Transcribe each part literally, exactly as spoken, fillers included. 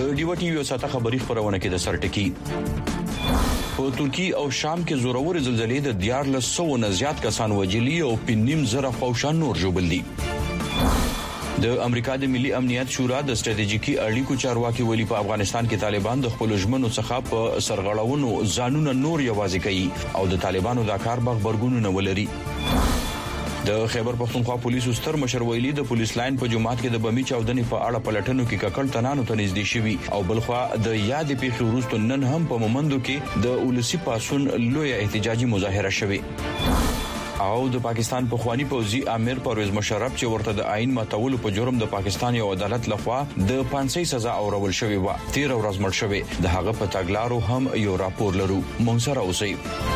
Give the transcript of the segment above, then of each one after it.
د ډیو ټي وی ساته خبري خبرونه کې د سرټکی په ترکی او شام کې زورور زلزلې د دیار له سو نه زیات کسان وجلی او پنیم زره فوشان نور جوړل دي. د امریکا د ملي امنیت شورا د ستراتیژیکي اړیکو چارواکي ولی په افغانستان کې طالبان د خپل ژمنو څخه په سرغړونو ځانونه نور یوازې کوي او د طالبانو د کار بغ برګونو نه ولري. د خیبر پختونخوا پولیسو ستر مشر ویلي د پولیس لاین په جماعت کې د بمی چاودنې په اړه پلټنو کې ککړ تنانو ته نږدې شوي او بلخوا د یاد پیښې وروسته نن هم په مومندو کې د اولسي پاسون لوی احتجاجي مظاهره شوه. او د پاکستان په خواني پوزي امیر پرویز مشرف چې ورته د آئین ماتولو په جرم د پاکستان یو عدالت لخوا د پانسي سزا اورول شوې و تیر ورځ مړ شوی د هغه په تاګلارو هم یو راپور لرو مونږ سره اوسئ.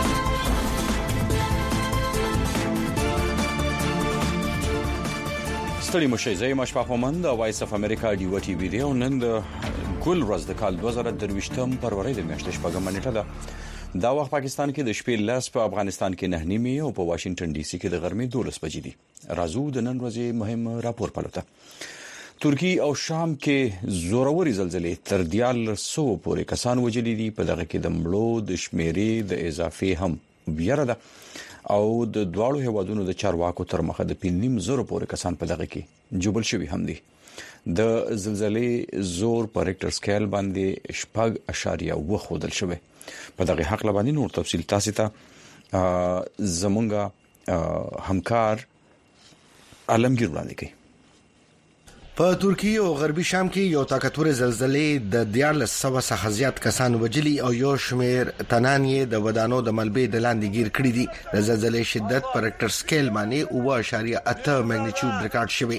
ستړي مشه زې مشفق ومند او وایس اف امریکا ډیو ټي وی دی او نن د ګل ورځ د کال دوه زره درويشتم فروری د میاشتې شپږم نیټه ده. دا وخت پاکستان کې د شپې لاس په افغانستان کې نه نیمه او په واشنگټن ډي سي کې د غرمې دولس بجې دي. رازو د نن ورځې مهم راپور پلوته. ترکی او شام کې زوروري زلزلې تر دیال سو پورې کسان وجلی دي. په دغه کې د مړو د شمیرې د اضافي هم بیره ده او د دواړو هیوادونو د چارواکو تر مخه د پنځم زره پورې کسان په دغه کې جوړل شوی هم دي. د زلزلې زور په ریکټر سکیل باندې شپږ اشاریه و خودل شوی. په دغه حق باندې نور تفصیل تاسو ته زمونږه همکار عالمگیر وړاندې کوي. په ترکی او غربي شام کې یو طاقتور زلزلې د دیارلس سو څخه زیات کسان وجلی او یو شمیر تنان یې د ودانو د ملبې د لاندې گیر کړی دي. د زلزلې شدت په ریکټر سکیل باندې اوه اشاریه اته مګنیټیوډ ریکارډ شوی.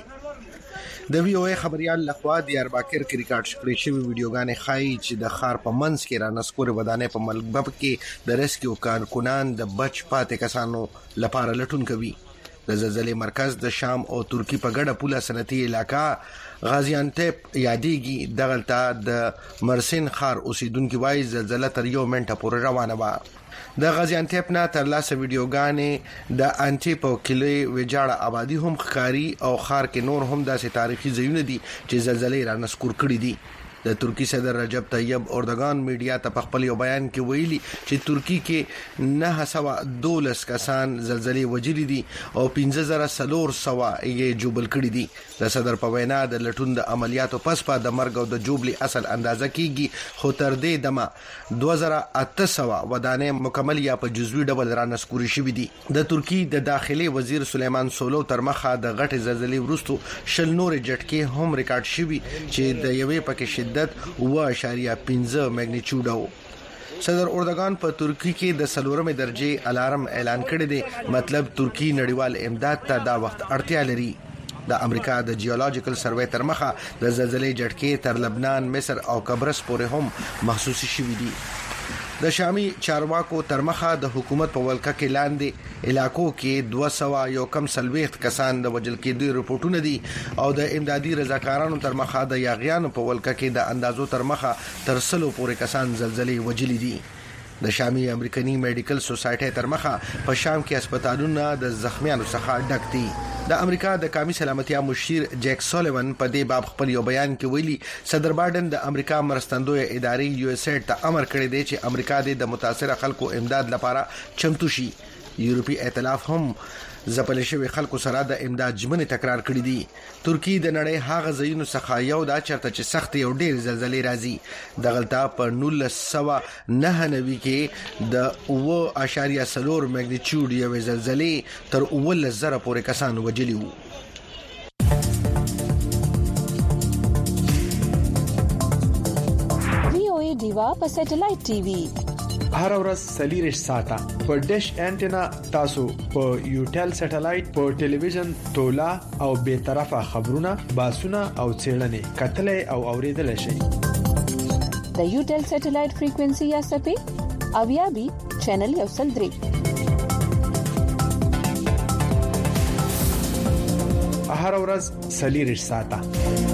د وی او ای خبريال لخوا د ارباکر کې ریکارډ شوی شوی ویډیوګانې ښایي چې د خار په منځ کې را نسکور ودانې په ملبب کې د ریسکیو کارکونان د بچ پاتې کسانو لپاره لټون کوي. د زلزلې مرکز د شام او ترکی په ګډه پوله صنعتي علاقہ غازیانتپ یادېږي. دغلته د مرسین خار اوسیدونکو وایي زلزلہ تر یو منټه پورې روانه و. د غازیانتپ نه تر لاسه ویډیوګانې د انټیپو کلی ویجاړه آبادی هم ښکاری او خار کې نور هم داسې تاریخي ځایونه دي چې زلزلې را نسکور کړي دي. د ترکی صدر رجب طیب اردوغان میډیا ته په خپل یو بیان کې ویلي چې ترکی کې نه سوا دولس کسان زلزلې وجلی دي او پنځه زره سلور سوا یې جوبل کړي دي. د صدر په وینا د لټون د عملیاتو پس په د مرګ او د جوبلي اصل اندازه کیږي خو تر دې دمه دوه زره اته سوا ودانې مکمل یا په جزوي ډول را نسکوري شوې دي. د ترکی د داخلي وزیر سلیمان سولو تر مخه د غټ زلزلې وروسته شل نور جټکي هم ریکارډ شوي چې د یوې پکې شدت و اشاریه پنځه مګنیټیوډ او صدر اردوغان په ترکی کې د سلورمې درجه الارم اعلان کړی دی. مطلب ترکی نړیوال امداد ته دا وخت اړتیا لري. د امریکا د جیولوجیکل سروې تر مخه د زلزلې جټکې تر لبنان، مصر او قبرص پورې هم محسوس شوي دي. د شامي چارواکو تر مخه د حکومت په ولکه کې لاندې علاقو کې دوه سوه یو کم سلويخت کسان د وجل کېدو رپورټونه دي او د امدادي رضاکارانو تر مخه د یاغیانو په ولکه کې د اندازو تر مخه تر سلو پورې کسان زلزلې وجلی دي. د شامي امریکایي میډیکل سوسایټي تر مخه په شام کې هسپتالونه د زخمیانو څخه ډک دي. د امریکا د قومي سلامتیا مشیر جیک سولیوان په دې باب خپل یو بیان کې ویلي صدر بایدن د امریکا مرستندوی ادارې یو اس ایډ ته امر کړی دی چې امریکا د متاثره خلکو امداد لپاره چمتو شي. یورپی ائتلاف هم ځپل شوی خلکو سره د امداد ژمنې تکرار کړې دي. ترکی د نړۍ هغه ځایونو څخه یو دا چرته چې سخت یو ډېر زلزلې راځي. دغلته په نولس سوه نهه نوي کې د اوه اشاریه څلور مګنیټیوډ یوې زلزلې تر اوولس زره پورې کسان وجلي وو. وی او ای ډیوا په سټلایټ ټي وي هر ورځ سلیریش ساته په ډیش انټینا تاسو په یوټل سټلایټ په ټلویزیون تولا او به طرفه خبرونه باسونه او چیرنې کتلې او اوریدل شي. د یوټل سټلایټ فریکوئنسي یا سپی اویا بي چینل یو سل درې هر ورځ سلیریش ساته.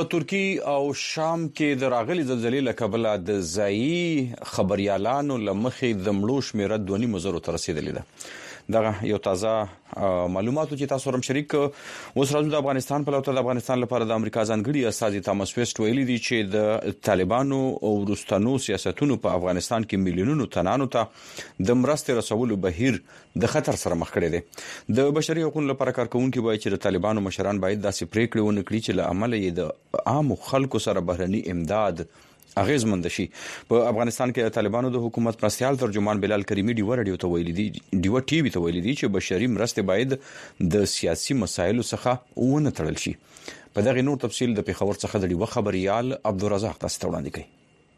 په ترکی او شام کې د راغلي زلزلې له کبله د ځایي خبريالانو لمخې د مړو شمیره دوه نیم زره ته رسیدلې ده. دغه یو تازه معلوماتو چې تاسو سره شریک اوس راځو د افغانستان په لور. د افغانستان لپاره د امریکا ځانګړي استازي تامس ویسټ ویلي دي چې د طالبانو او ورستنو سیاستونو په افغانستان کې میلیونونو تنانو ته د مرستې رسولو بهیر د خطر سره مخ کړي دي. د بشري حقوقو لپاره کارکونکو وایي چې د طالبانو مشران باید داسې پریکړې ونه کړي چې له عمله یې د عام خلکو سره بهرني امداد اغیزمند شي. په افغانستان کې د طالبانو د حکومت مرستيال ترجمان بلال کریمی ډیو رادیو ته ویلي دي ډیو ټي وي ته ویلي دي چې بشري مرستې باید د سیاسي مسایلو څخه ونه تړل شي. په دغه نور تفصیل د پیښور څخه د ډیو خبريال عبدالرزاق تاسو ته وړاندې کوي.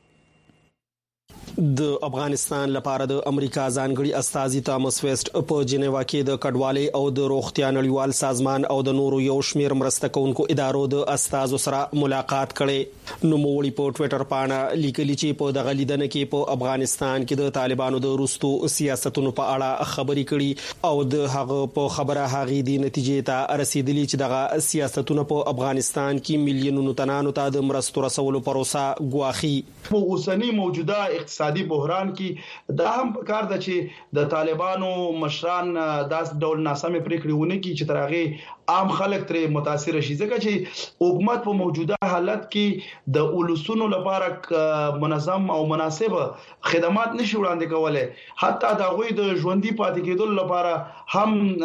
د افغانستان لپاره د امریکا ځانګړي استازي تامس ویسټ په جنیوا کې د کډوالۍ او د روغتیا نړیوال سازمان او د نورو یو شمېر مرسته کوونکو ادارو د استازو سره ملاقات کړي. نو موړي په ټوئیټر باندې لیکلي چې په دغه لیدنه کې په افغانستان کې د طالبانو د روستو سیاستونو په اړه خبرې کړي او د هغه په خبره هغه د نتیجې ته رسیدلی چې دغه سیاستونه په افغانستان کې میلیونونو تنانو ته د مرستو رسولو پروسه ګواخي. په اوسنی موجوده اقتصادي بحران کې دا هم کار ده چې د طالبانو مشران داس ډول ناسمه پریکړې ونه کی چې ترغه عام خلک تر متاثر شي ځکه چې حکومت په موجوده حالت کې د اولسونو لپاره منظم او مناسب خدمات نشي وړاندې کولای. حتی دا غوي د ژوندۍ پاتې کېدل لپاره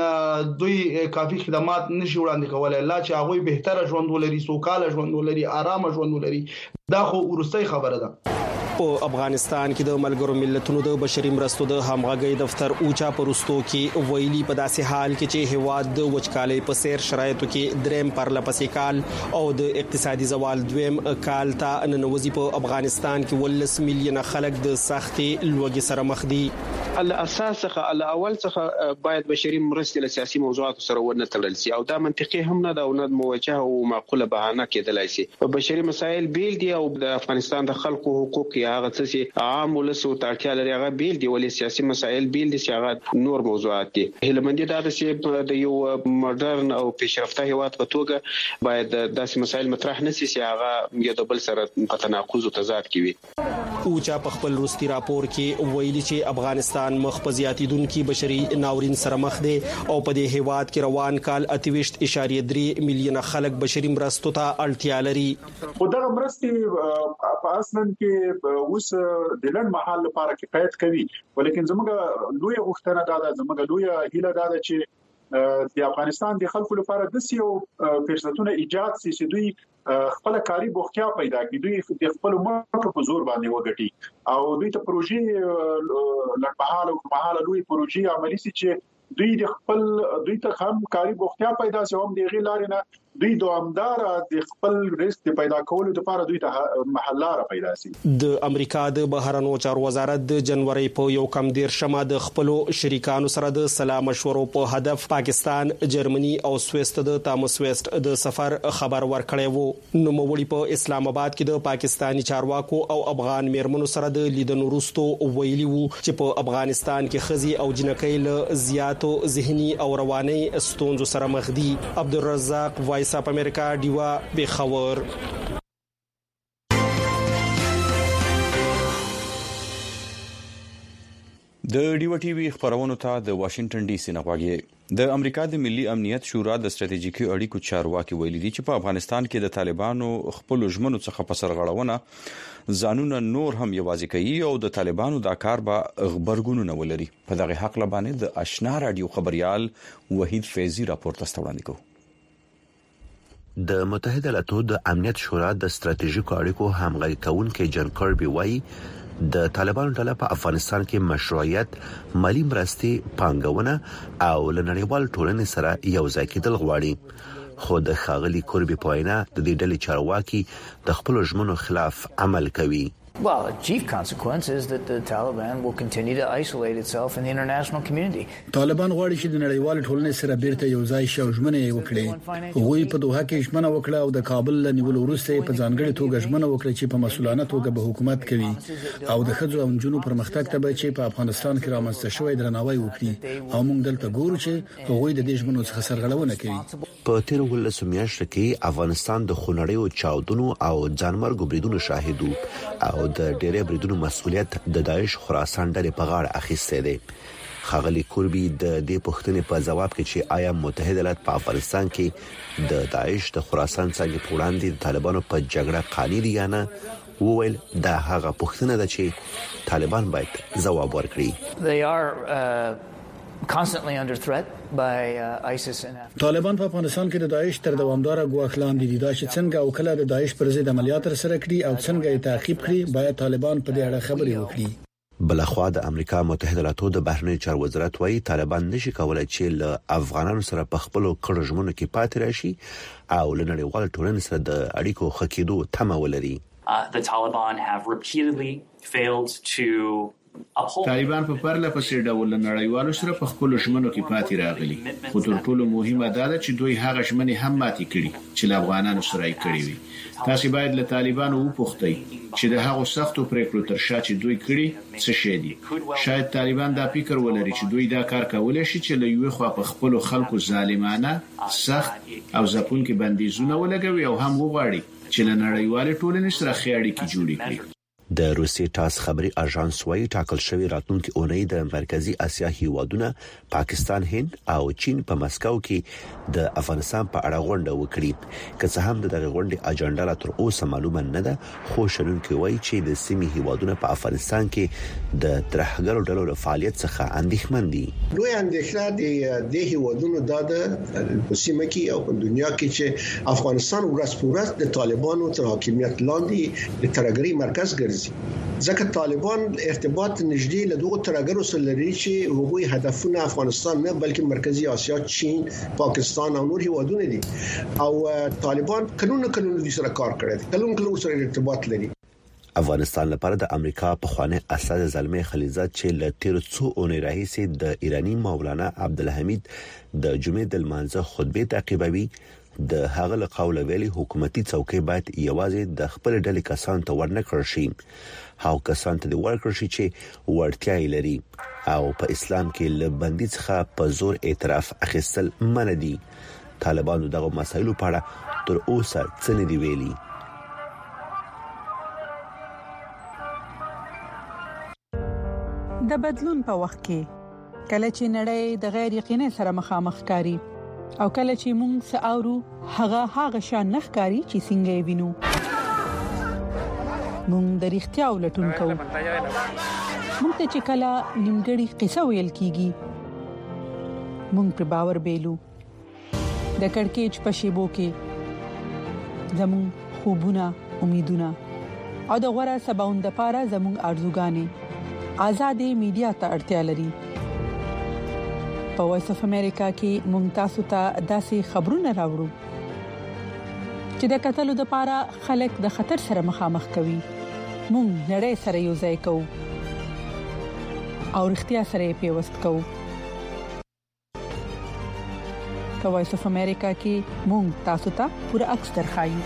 هم دوی کافي خدمات نشي وړاندې کولای. لا چې هغه بهتره ژوند ولري، سوکاله ژوند ولري، آرام ژوند ولري. دا خو ورستۍ خبره ده. په افغانستان کې د ملګرو ملتونو د بشري مرستو د همغږي دفتر اوچا پرستو کې ویلي په داسې حال کې چې هواد د وچکالۍ په سیر شرایطو کې دریم پرلپسې کال او د اقتصادي زوال دویم کال ته ننوځي په افغانستان کې ولس میلیونه خلک د سختي لوږې سره مخ دي. الاساس څخه الاول څخه باید بشري مرستې له سیاسي موضوعاتو سره ونه تړل شي او دا منطقي هم نه ده او نه موجهه او معقوله بهانه کېدلای شي. بشري مسایل بیل دي او د افغانستان د خلکو حقوق هغه څه عام ولسو تاکي لري هغه بیل دي ولې سیاسي مسایل بیل دي چې هغه نور موضوعات دي. هلمندي دا چې د یو مدرن او پیشرفته هیواد په توګه باید داسې مسایل مطرح نشي چې هغه یو د بل سره په تناقض او تضاد کې وي. اوچا په خپل روسي راپور کې ویلي چې افغانستان مخ په زیاتیدونکو بشري ناورین سره مخ دی او په دې هیواد کې روان کال اتويشت اشاریه درې میلیونه خلک بشري مرستو ته اړتیا لري. خو دا مرستې په اصل کې اوس د لن محل لپاره کفایت کوي ولیکن زموږ لوی غوښتنه دا ده زموږ لوی هیله دا ده چې د افغانستان د خلکو لپاره د سیو فرصتونه ایجاد شي چې دوی خپل کاری بوختیا پیدا کړي، دوی د خپل مټو په زور باندې وګټي او دوی ته پروژې لړمحاله او مهاله لوی پروژې عملي شي چې دوی د خپل دوی ته هم کاری بوختیا پیدا شي هم د غیلار نه دوی دوامدار د خپل رزق پیدا کولو لپاره دوی ته محلاره پیدا شي. د امریکا د بهرنیو چارو وزارت د جنوري په یو کم دیر شمه د خپل شریکانو سره د سلام مشورو په هدف پاکستان، جرمني او سويس ته د تامس ویسټ د سفر خبر ورکړی وو. نو موړي په اسلام آباد کې د پاکستانی چارواکو او افغان میرمنو سره د لیدنو وروسته ویلي وو چې په افغانستان کې خزي او جنکۍ له زیاتو ذهني او رواني ستونزو سره مخ دي. عبدالرزاق وایس اپ امریکا دیوا بخور. د ډیو ټي وي خبرونو ته د واشنگټن ډي سي نه غواړي. د امریکا د ملي امنیت شورا د ستراتیژیکي اړیکو چارواکي ویلي دي چې په افغانستان کې د طالبانو خپل ژمنو څخه په سرغړونه ځانونه نور هم یوازې کوي او د طالبانو دا کار به خبرګونونه ولري. په دغه حق لبانې د آشنا رادیو خبريال وحید فیضی راپور تاسو وړاندې کوي. د متحده ایالاتو د امنیت شورا د ستراتیژیکو اړیکو همغږي کونکي جن کربي وایي د طالبانو ډله په افغانستان کې مشروعیت، مالی مرستې، پانګونه او لنړیوال ټولنې سره یو ځای کېدل غواړي. خو د ښاغلي کربي په وینا د دې ډلې چارواکي د خپل ژمنو خلاف عمل کوي. Well, the chief consequence is that the Taliban will continue to isolate itself in the international community. طالبان غواړي چې د نړیوال ټولنې سره بیرته یو ځای شي او ژمنه وکړي. هغوی په دوحه کې ژمنه وکړه او د کابل له نیولو وروسته په ځانګړي توګه ژمنه وکړه چې په مسؤلانه توګه به حکومت کوي او د ښځو او نجونو پرمختګ ته به چې په افغانستان کې رامنځته شوی درناوی وکړي او موږ دلته ګورو چې هغوی د دې ژمنو څخه سرغړونه کوي. په تیر ولس میاشت کې افغانستان د خونړیو چاودنو او ځانمرګ بریدونو شاهد او د ډېرې بریدونو مسؤلیت د داعش خراسان ډلې په غاړه اخیسته دی. خغلی کوربي د دې پوښتنې په جواب کې چې آیا متحده ایالات په افغانستان کې د داعش د خراسان څنګه په وړاندې د طالبانو په جګړه قانوني دي یا نه وویل دا هغه پوښتنه ده چې طالبان باید ځواب ورکړي. They are uh, constantly under threat by uh, ISIS and Afghanistan. طالبان په افغانستان کې د داعش تر دوامدار ګواښ لاندې دي. دا چې څنګه او کله د داعش پر ضد عملیات سره کړي او څنګه یې تعقیب کړي باید طالبان په دې اړه خبرې وکړي. بلخوا د امریکا متحده ایالاتو د بهرنی چارو وزارت وايي طالبان نشي کولای چې له افغانانو سره په خپل کړه ژمنو کې پاتې راشي او له نړیوال ټولنې سره د اړیکو خکېدو تمه ولري. Uh, the Taliban have repeatedly failed to طالبان په پرله پسې ډول نړیوالو سره په خپل ژمنو کې پاتې راغلي. خو تر ټولو مهمه دا ده چې دوی هغه ژمنې هم ماتې کړي چې له افغانانو سره یې کړې وي. تاسو باید له طالبانو وپوښتئ چې د هغو سختو پریکړو تر شا چې دوی کړي څه شي دي. شاید طالبان دا فکر ولري چې دوی دا کار کولای شي چې له یوې خوا په خپل خلکو ظالمانه سخت او ځپونکي بندیزونه ولګوي او هم وغواړي چې له نړیوال ټولنې سره ښې اړیکې جوړې کړي. د روسي تاس خبري اژانس وايي ټاکل شوی راتلونکي اونۍ د مرکزی اسیا هیوادونه پاکستان، هند او چین په مسکو کې د افغانستان په اړه غونډه وکړي. که څه هم دغه غونډې اجنډا لا تر اوسه معلومه نه ده، خو شنونکي وايي چې د سیمې هیوادونه په افغانستان کې د ترهګرو ډلو له فعالیت څخه اندېښمن دي. دوی اندېښنه د هیوادونو د سیمه کې او په دنیا کې چې افغانستان ورځ په ورځ د طالبانو تر حاکمیت لاندې د ترهګرۍ مرکز ګرځي. ځکه طالبان ارتباط نږدې له دغه ترهګرو سره لري چې هغوی هدفونه افغانستان نه بلکې مرکزی اسیا، چین، پاکستان او نور هیوادونه دي او طالبان کلونه کلونه د سره کار کړی دي، کلونه کلونه سره ارتباط لري. افغانستان لپاره د امریکا په خوانه اسد زلمي خلیزات چې ل تیر څو اونۍ راهیسې د ایرانی مولانا عبدالحمید د جمعې د لمانځه خطبه تعقیبوي. د هغه له قوله ویلي حکومتي څوکۍ باید یوازې د خپل ډلې کسان ته ورنکړل شي، هاو کسان ته د ورکړل شي چې ورتیا لري او په اسلام کې له بندي څخه په زور اعتراف اخیستل منع دي. طالبانو دغه مسایلو په اړه تر اوسه څه نه دی ویلي. د بدلون په وخت کې کله چې نړۍ د غیر یقیني سره مخامخ کاری او کله چې موږ ساورو هغه هغه شان نخکاری چې څنګه وینو، موږ د اړتیا ولټون کوو. موږ ته چې کله نیمګړی قصه ویل کیږي موږ پر باور بیلو. د کڑکېچ په شیبو کې زموږ خوبونه، امیدونه او د غوړه سباوند لپاره زموږ ارزوګانې آزادې میډیا ته اړتیا لري. په وایس اف امریکا کې مونږ تاسو ته داسې خبرونه راوړو چې د قتلو د لپاره خلک د خطر سره مخامخ کوي. مونږ نړۍ سره یو ځای کوو او اړتیا سره پیوست کوو. په وایس اف امریکا کې مونږ تاسو ته پوره عکس درخایو.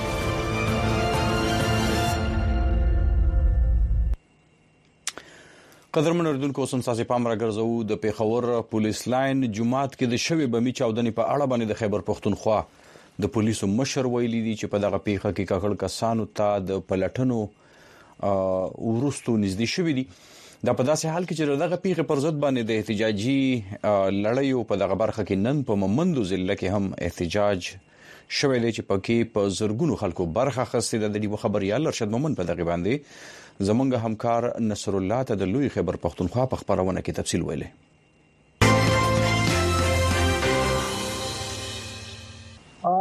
قدرمن اردوونکو اوسم ساسي پام را ګرځو د پیښور پولیس لاین جمعات کې د شوی بمی چاودنې په اړه باندې د خیبر پختونخوا د پولیسو مشر ویلي دي چې په دغه پیښه کې کاکړ کسانو ته د پلټنو ورستو نږدې شوی دي. دا په داسې حال کې چې دغه پیښه پر ضد باندې د احتجاجي لړیو په دغه برخه کې نن په ممندو ضلع کې هم احتجاج شوی دی چې پکې په زرګونو خلکو برخه اخیستې ده. د دې خبريال ارشد مومن په دغه باندې زمونږ همکار نصر الله ته د لوی خیبر پختونخوا په خبرونه کې تفصیل ویلي.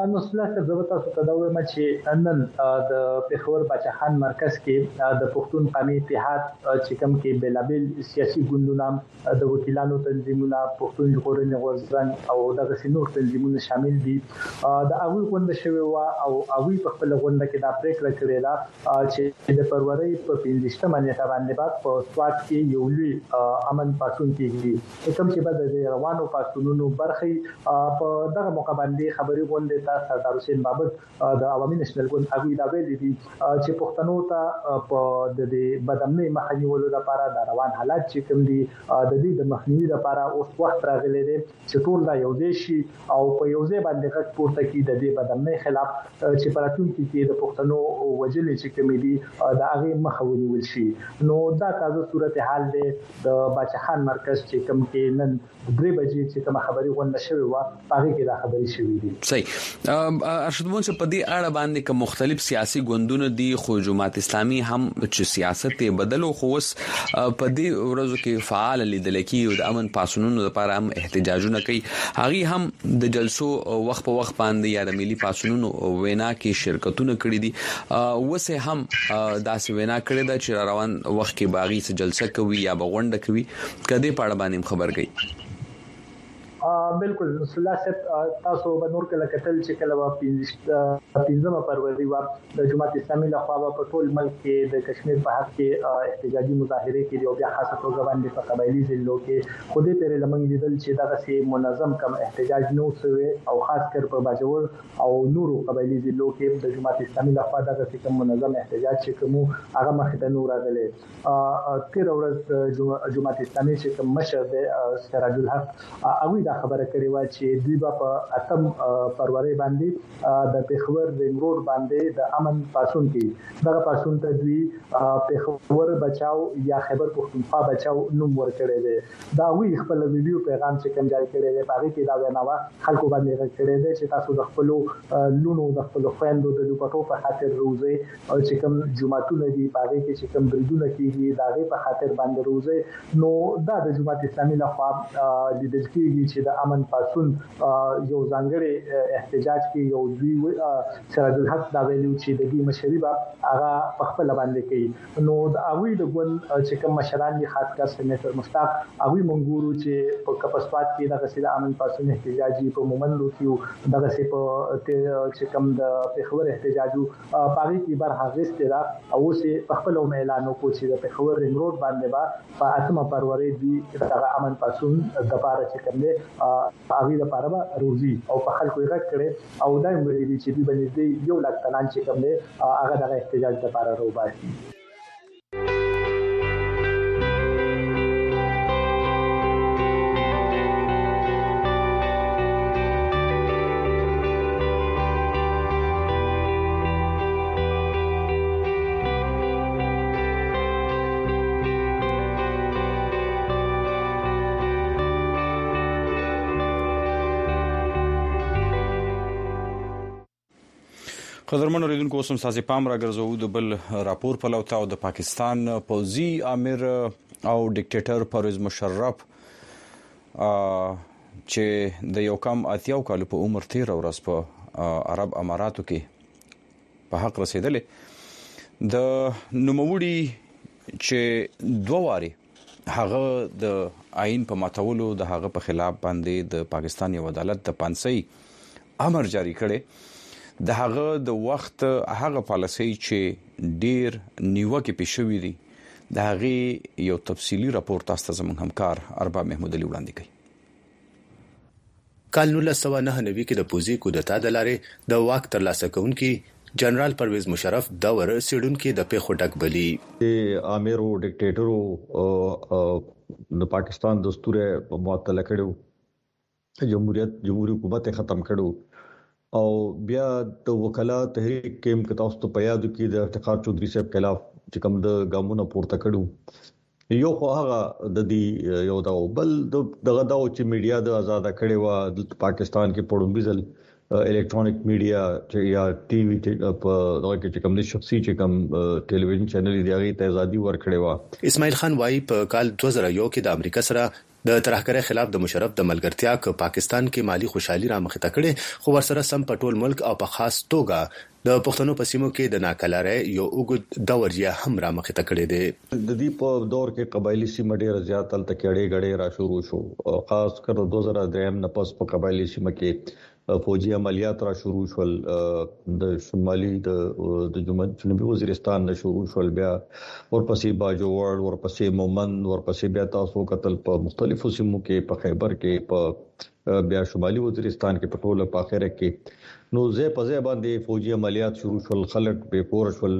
نو سلاسه د وتا ته دا وایم چې نن د پیښور بچا خان مرکز کې د پښتون قومي اتحاد چې کوم کې بلابل سیاسي ګوندونه د وکیلانو تنظیمونه پښتون ژغورنې غورځنګ او دغه سينور تنظیمونه شامل دي د هغه غونډه شوی و او هغه په خپل غونډه کې دا پریکړه کړې ده چې د فروری په پنځمه نیټه باندې بعد په سواد کې یو لوی امن پاتون کېږي کوم چې بعد د روانو پاتونونو برخي په دغه موقع باندې خبري غونډه ته سردار حسین بابک د عوامي نېشنل ګوند اغوی دا ویلي دي چې پښتنو ته په د بدامنۍ مخنیولو لپاره د روان حالات چې کوم دي د دې د مخنیوي لپاره اوس وخت راغلی دی چې ټول دا یو ځای شي او په یو ځای باندې غږ پورته کړي د دې بدامنۍ خلاف چې پراتونکو کې د پښتنو وجلې چې کوم دي د هغه مخه ونیول شي. نو دا تاسو صورتحال دی د بچا خان مرکز چې کوم کې نن درې بجې چې کوم خبري غونډه شوې و هغه کې دا خبري شوې دي. صحیح. ارشد مون چې په دې اړه باندې کوم مختلف سیاسي ګوندونه دي خو جماعت اسلامي هم چې سیاست بدلو خو اوس په دې ورځو کې فعال لیدل کېږي د امن پاسونونو لپاره هم احتجاجونه کوي. هغه هم د جلسو وخت په وخت باندې یا د ملي پاسونونو وینا کې شرکتونه کړې دي. وسه هم داسې وینا کړې ده چې روان وخت کې باغی څه جلسه کوي یا بغونډه کوي کدی په اړه باندې خبر گئی. بالکل سلاسه تاسو به نور کله کتل چې کله پنځمه فروری و د جماعت اسلامي لخوا په ټول ملک کې د کشمیر په حق کې احتجاجي مظاهره کې او بیا خاصه توګه باندې په قبایلی ضلعو کې خوده پرې لمنګ لیدل چې دغه سي منظم کم احتجاج نو شوی او خاص کر په باجوړ او نورو قبایلی ضلعو کې د جماعت اسلامي لخوا دغه کم منظم احتجاج چې کوم هغه مخ ته نور راغلی. تیر ورځ جماعت اسلامي چې کوم مشر د سراج الحق هغه دا خبره کړې و چې دوی په اتم فروری باندې د پیښور رنګ روډ باندې د امن پاسون کې دغه پاسون ته دوی پیښور بچاو یا خیبر پختونخوا بچاو نوم ورکړی دی. دا وی خپل ویډیو پیغام چې کوم جاری کړی دی هغه کې دا ویناوه خلکو باندې راکړی دی چې تاسو د خپل لونو د خپل خويندو د لوپټو په خاطر روزي او چې کوم جمعهتون دي هغه کې چې کوم بریدونه کیږي دا غي په خاطر باندې روزي. نو دا د جماعت اسلامي لخوا د دې کېږي چې د امن پاسون یو ځانګړي احتجاج کې یو دوی سراج الحق دا ویلو چې د دې مشري به هغه په خپل باندې کوي. نو د اوی د ګون چې کوم مشران دي خاص کر سېنیټر مشتاق اوی منګورو چې په کپسوات کې دغه سیده امن پاسون احتجاجي په مومندو کې دغه سي په چې کوم د پیښور احتجاجو پاري کې بر حاضر سترا او سه په خپل اعلان وکړ چې د پیښور رنګ روډ باندې با په اتمه فروری دی دغه امن پاسون د پاره چې کوم هغه لپاره به روزي او په خلکو یې غږ کړي او دا هم ویلي چې دوی باندې یو لاک تنان چې کوم دی هغه د احتجاج لپاره روباسي. قدرمن اوریدونکو اوس هم تاسو پام راګرځو د بل راپور په لور او د پاکستان پوځي امیر او ډیکټیټر پرویز مشرف چې د یو کم اتیاو کال په عمر تیر ورځ په عرب اماراتو کې په حق رسیدلې د نوموړي چې دوه واري هغه د آئین په ماتولو د هغه په خلاف باندې د پاکستان یو عدالت د پانسي امر جاری کړي. د هغه د وخت هغه پالیسي چې ډیر نیوکه پېښوي دي د هغه یو تفصیلی راپور تاسو ته زموږ همکار ارباب محمود علي وړاندې کړي. کال نولس سوه نهه نوي کې د پوځي کودتا د لارې د واک ترلاسه کوونکي جنرال پرویز مشرف دور سیډونکو د پیښو ټک بلی د امیر او ډیکټیټر د پاکستان دستور معطل کړو جمهوریت جمهوریت حکومت ختم کړو او بیا د وکلا تحریک کېم کتاوس ته پیادو کې د افتخار چودھری صاحب خلاف چې کوم د ګامونو پورته کړو یو خو هغه د دې یو دا بل دغه دا چې میډیا د آزاد کړي و د پاکستان کې پړومبیزل الکترونیک میډیا چې یا ټي وي په دغه کې کوم د شخصي چې کوم ټلویزیون چینل دی هغه ته ازادي ورکړي و. اسماعیل خان وايي په کال دوه زره یو کې د امریکا سره د ترهګرۍ خلاف د مشرف د ملګرتیا ک پاکستان کې مالی خوشحالي را مخ ته کړي خو ورسره سم په ټول ملک او په خاص توګه د پښتنو په سیمو کې د ناکلارۍ یو اوږد دور یې هم را مخ ته کړي دي. د دې په دور کې قبایلی سیمه ډېر زیات تل تکړې غړې را شروع شو، خاص کر دوه زره درې نه پس په قبایلی سیمه کې فوجي عملیات را شروع شول. د شمالي د جنوبي وزیرستان نه شروع شول، بیا ورپسې باجوړ، ورپسې مومند، ورپسې بیا تاسو قتل په مختلفو سیمو کې په خیبر کې، په بیا شمالي وزیرستان کې په ټوله په اخر کې نو زه په ځای باندې فوجي عملیات شروع شول، خلک به پور شول،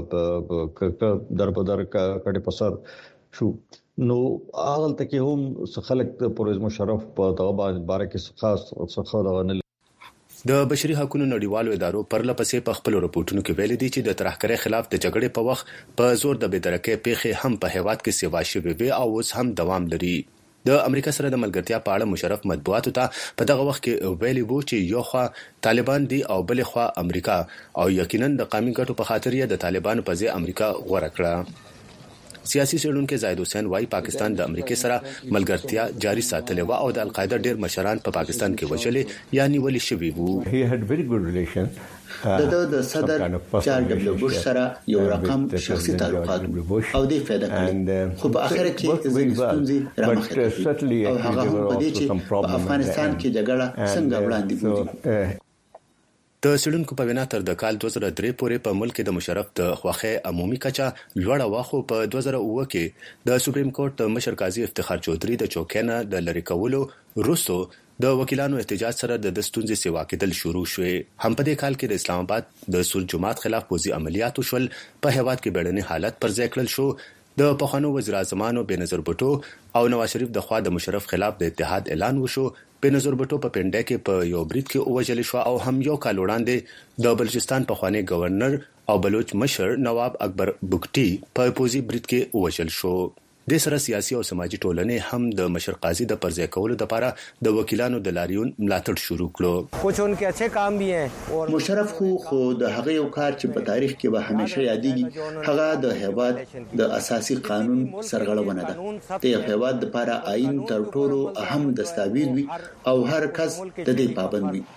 در په در کډه پسر شو. نو هغه تکي هم خلک پرویز مشرف په دغه باره کې خاص څخه دغه د بشري حقوقو نړیوالو ادارو پرله پسې په خپل راپورټونو کې ویلي دي چې د ترهګرۍ خلاف د جګړې په وخت په زور د بېدرکۍ پیښې هم په هیواد کې سیوا شوې وي او اوس هم دوام لري. د امریکا سره د ملګرتیا په اړه مشرف مطبوعاتو ته په دغه وخت کې ویلي وو چې یو خوا طالبان دي او بل خوا امریکا، او یقینا د قومي ګټو په خاطر یې د طالبانو په ځای امریکا غوړه کړه. سیاسي څېړونکو زاید حسین وايي پاکستان د امریکا سره ملګرتیا جاري ساتلې و او د القاعده ډېر مشران په پاکستان کې وژلې یا نیول شوي وو. He had very good relations. د د صدر چارلز ډبلیو بوش سره یو رقم شخصي تعلقات او د فایده کړی، خو په اخر کې ځینې ستونزې راغلې او هغه هم په دې چې په افغانستان کې جګړه څنګه وړاندې بوزي. د سړونکو په وینا تر د کال دوه زره درې پورې په ملک د مشرف د خوخه عمومي کچا لوړه واخو په دوه زره اوه کې د سپریم کورټ د مشر قاضي افتخار چودري د چوکینه د لری کولو وروسته د وکیلانو احتجاج سره د دستونځي سیوا کېدل شروع شوې. هم په دې کال کې د اسلام آباد د سول جماعت خلاف پوزي عملیات وشول، په هیواد کې بیړني حالت پر ځای کړل شو. د پخوانو وزیر اعظمانو بنظیر بوټو او نواز شریف د خوا د مشرف خلاف د اتحاد اعلان وشو. بنظیر بوټو په پنډه کې په یو بریټ کې وژل شو او هم یو کال وړاندې د بلوچستان پخوانی گورنر او بلوچ مشر نواب اکبر بوګټي په پوزي بریټ کې وژل شو. د سره سیاسي او سماجی ټولنې هم د مشر قاضي د پرځای کولو لپاره د وکیلانو د لاریون ملاتړ شروع کړو. کچھ ان کے اچھے کام بھی ہیں اور مشرف خو خو د هغه یو کار چې په تاریخ کې به همیشه یادېږي، هغه د هیواد د اساسي قانون سرغړونه ده. د هیواد لپاره آئین تر ټولو اهم دستاویز وي او هر کس د دې پابند وي.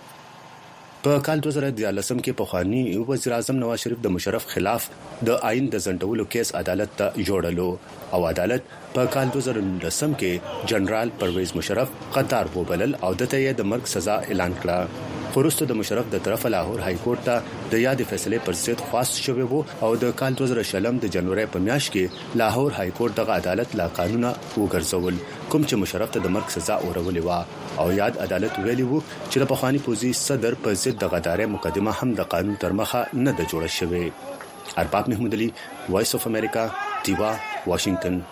په کال دوه زره دیارلسم کې پخوانی وزیر اعظم نواز شریف د مشرف خلاف د آئین د زندولو کیس عدالت ته جوړلو او عدالت په کال دوه زره لسم کې جنرال پرویز مشرف قطار وبلل او دته یې د مرګ سزا اعلان کړه. خورستو د مشرف د طرف لاهور های کورټ ته د یاد فیصله پر ضد خواست شوی وو او د کال دوه زره شلم د جنوري په میاشت کې لاهور های کورټ د عدالت لا قانونا وګرځول کوم چې مشرف ته د مرګ سزا اورولې و او یاد عدالت ویلی وو چې د پخوانی پوزي صدر په ضد د غدارې مقدمه هم د قانون تر مخه نه د جوړه شوی. ارباب محمود علي، وایس اف امریکا، دیوا، واشنگټن.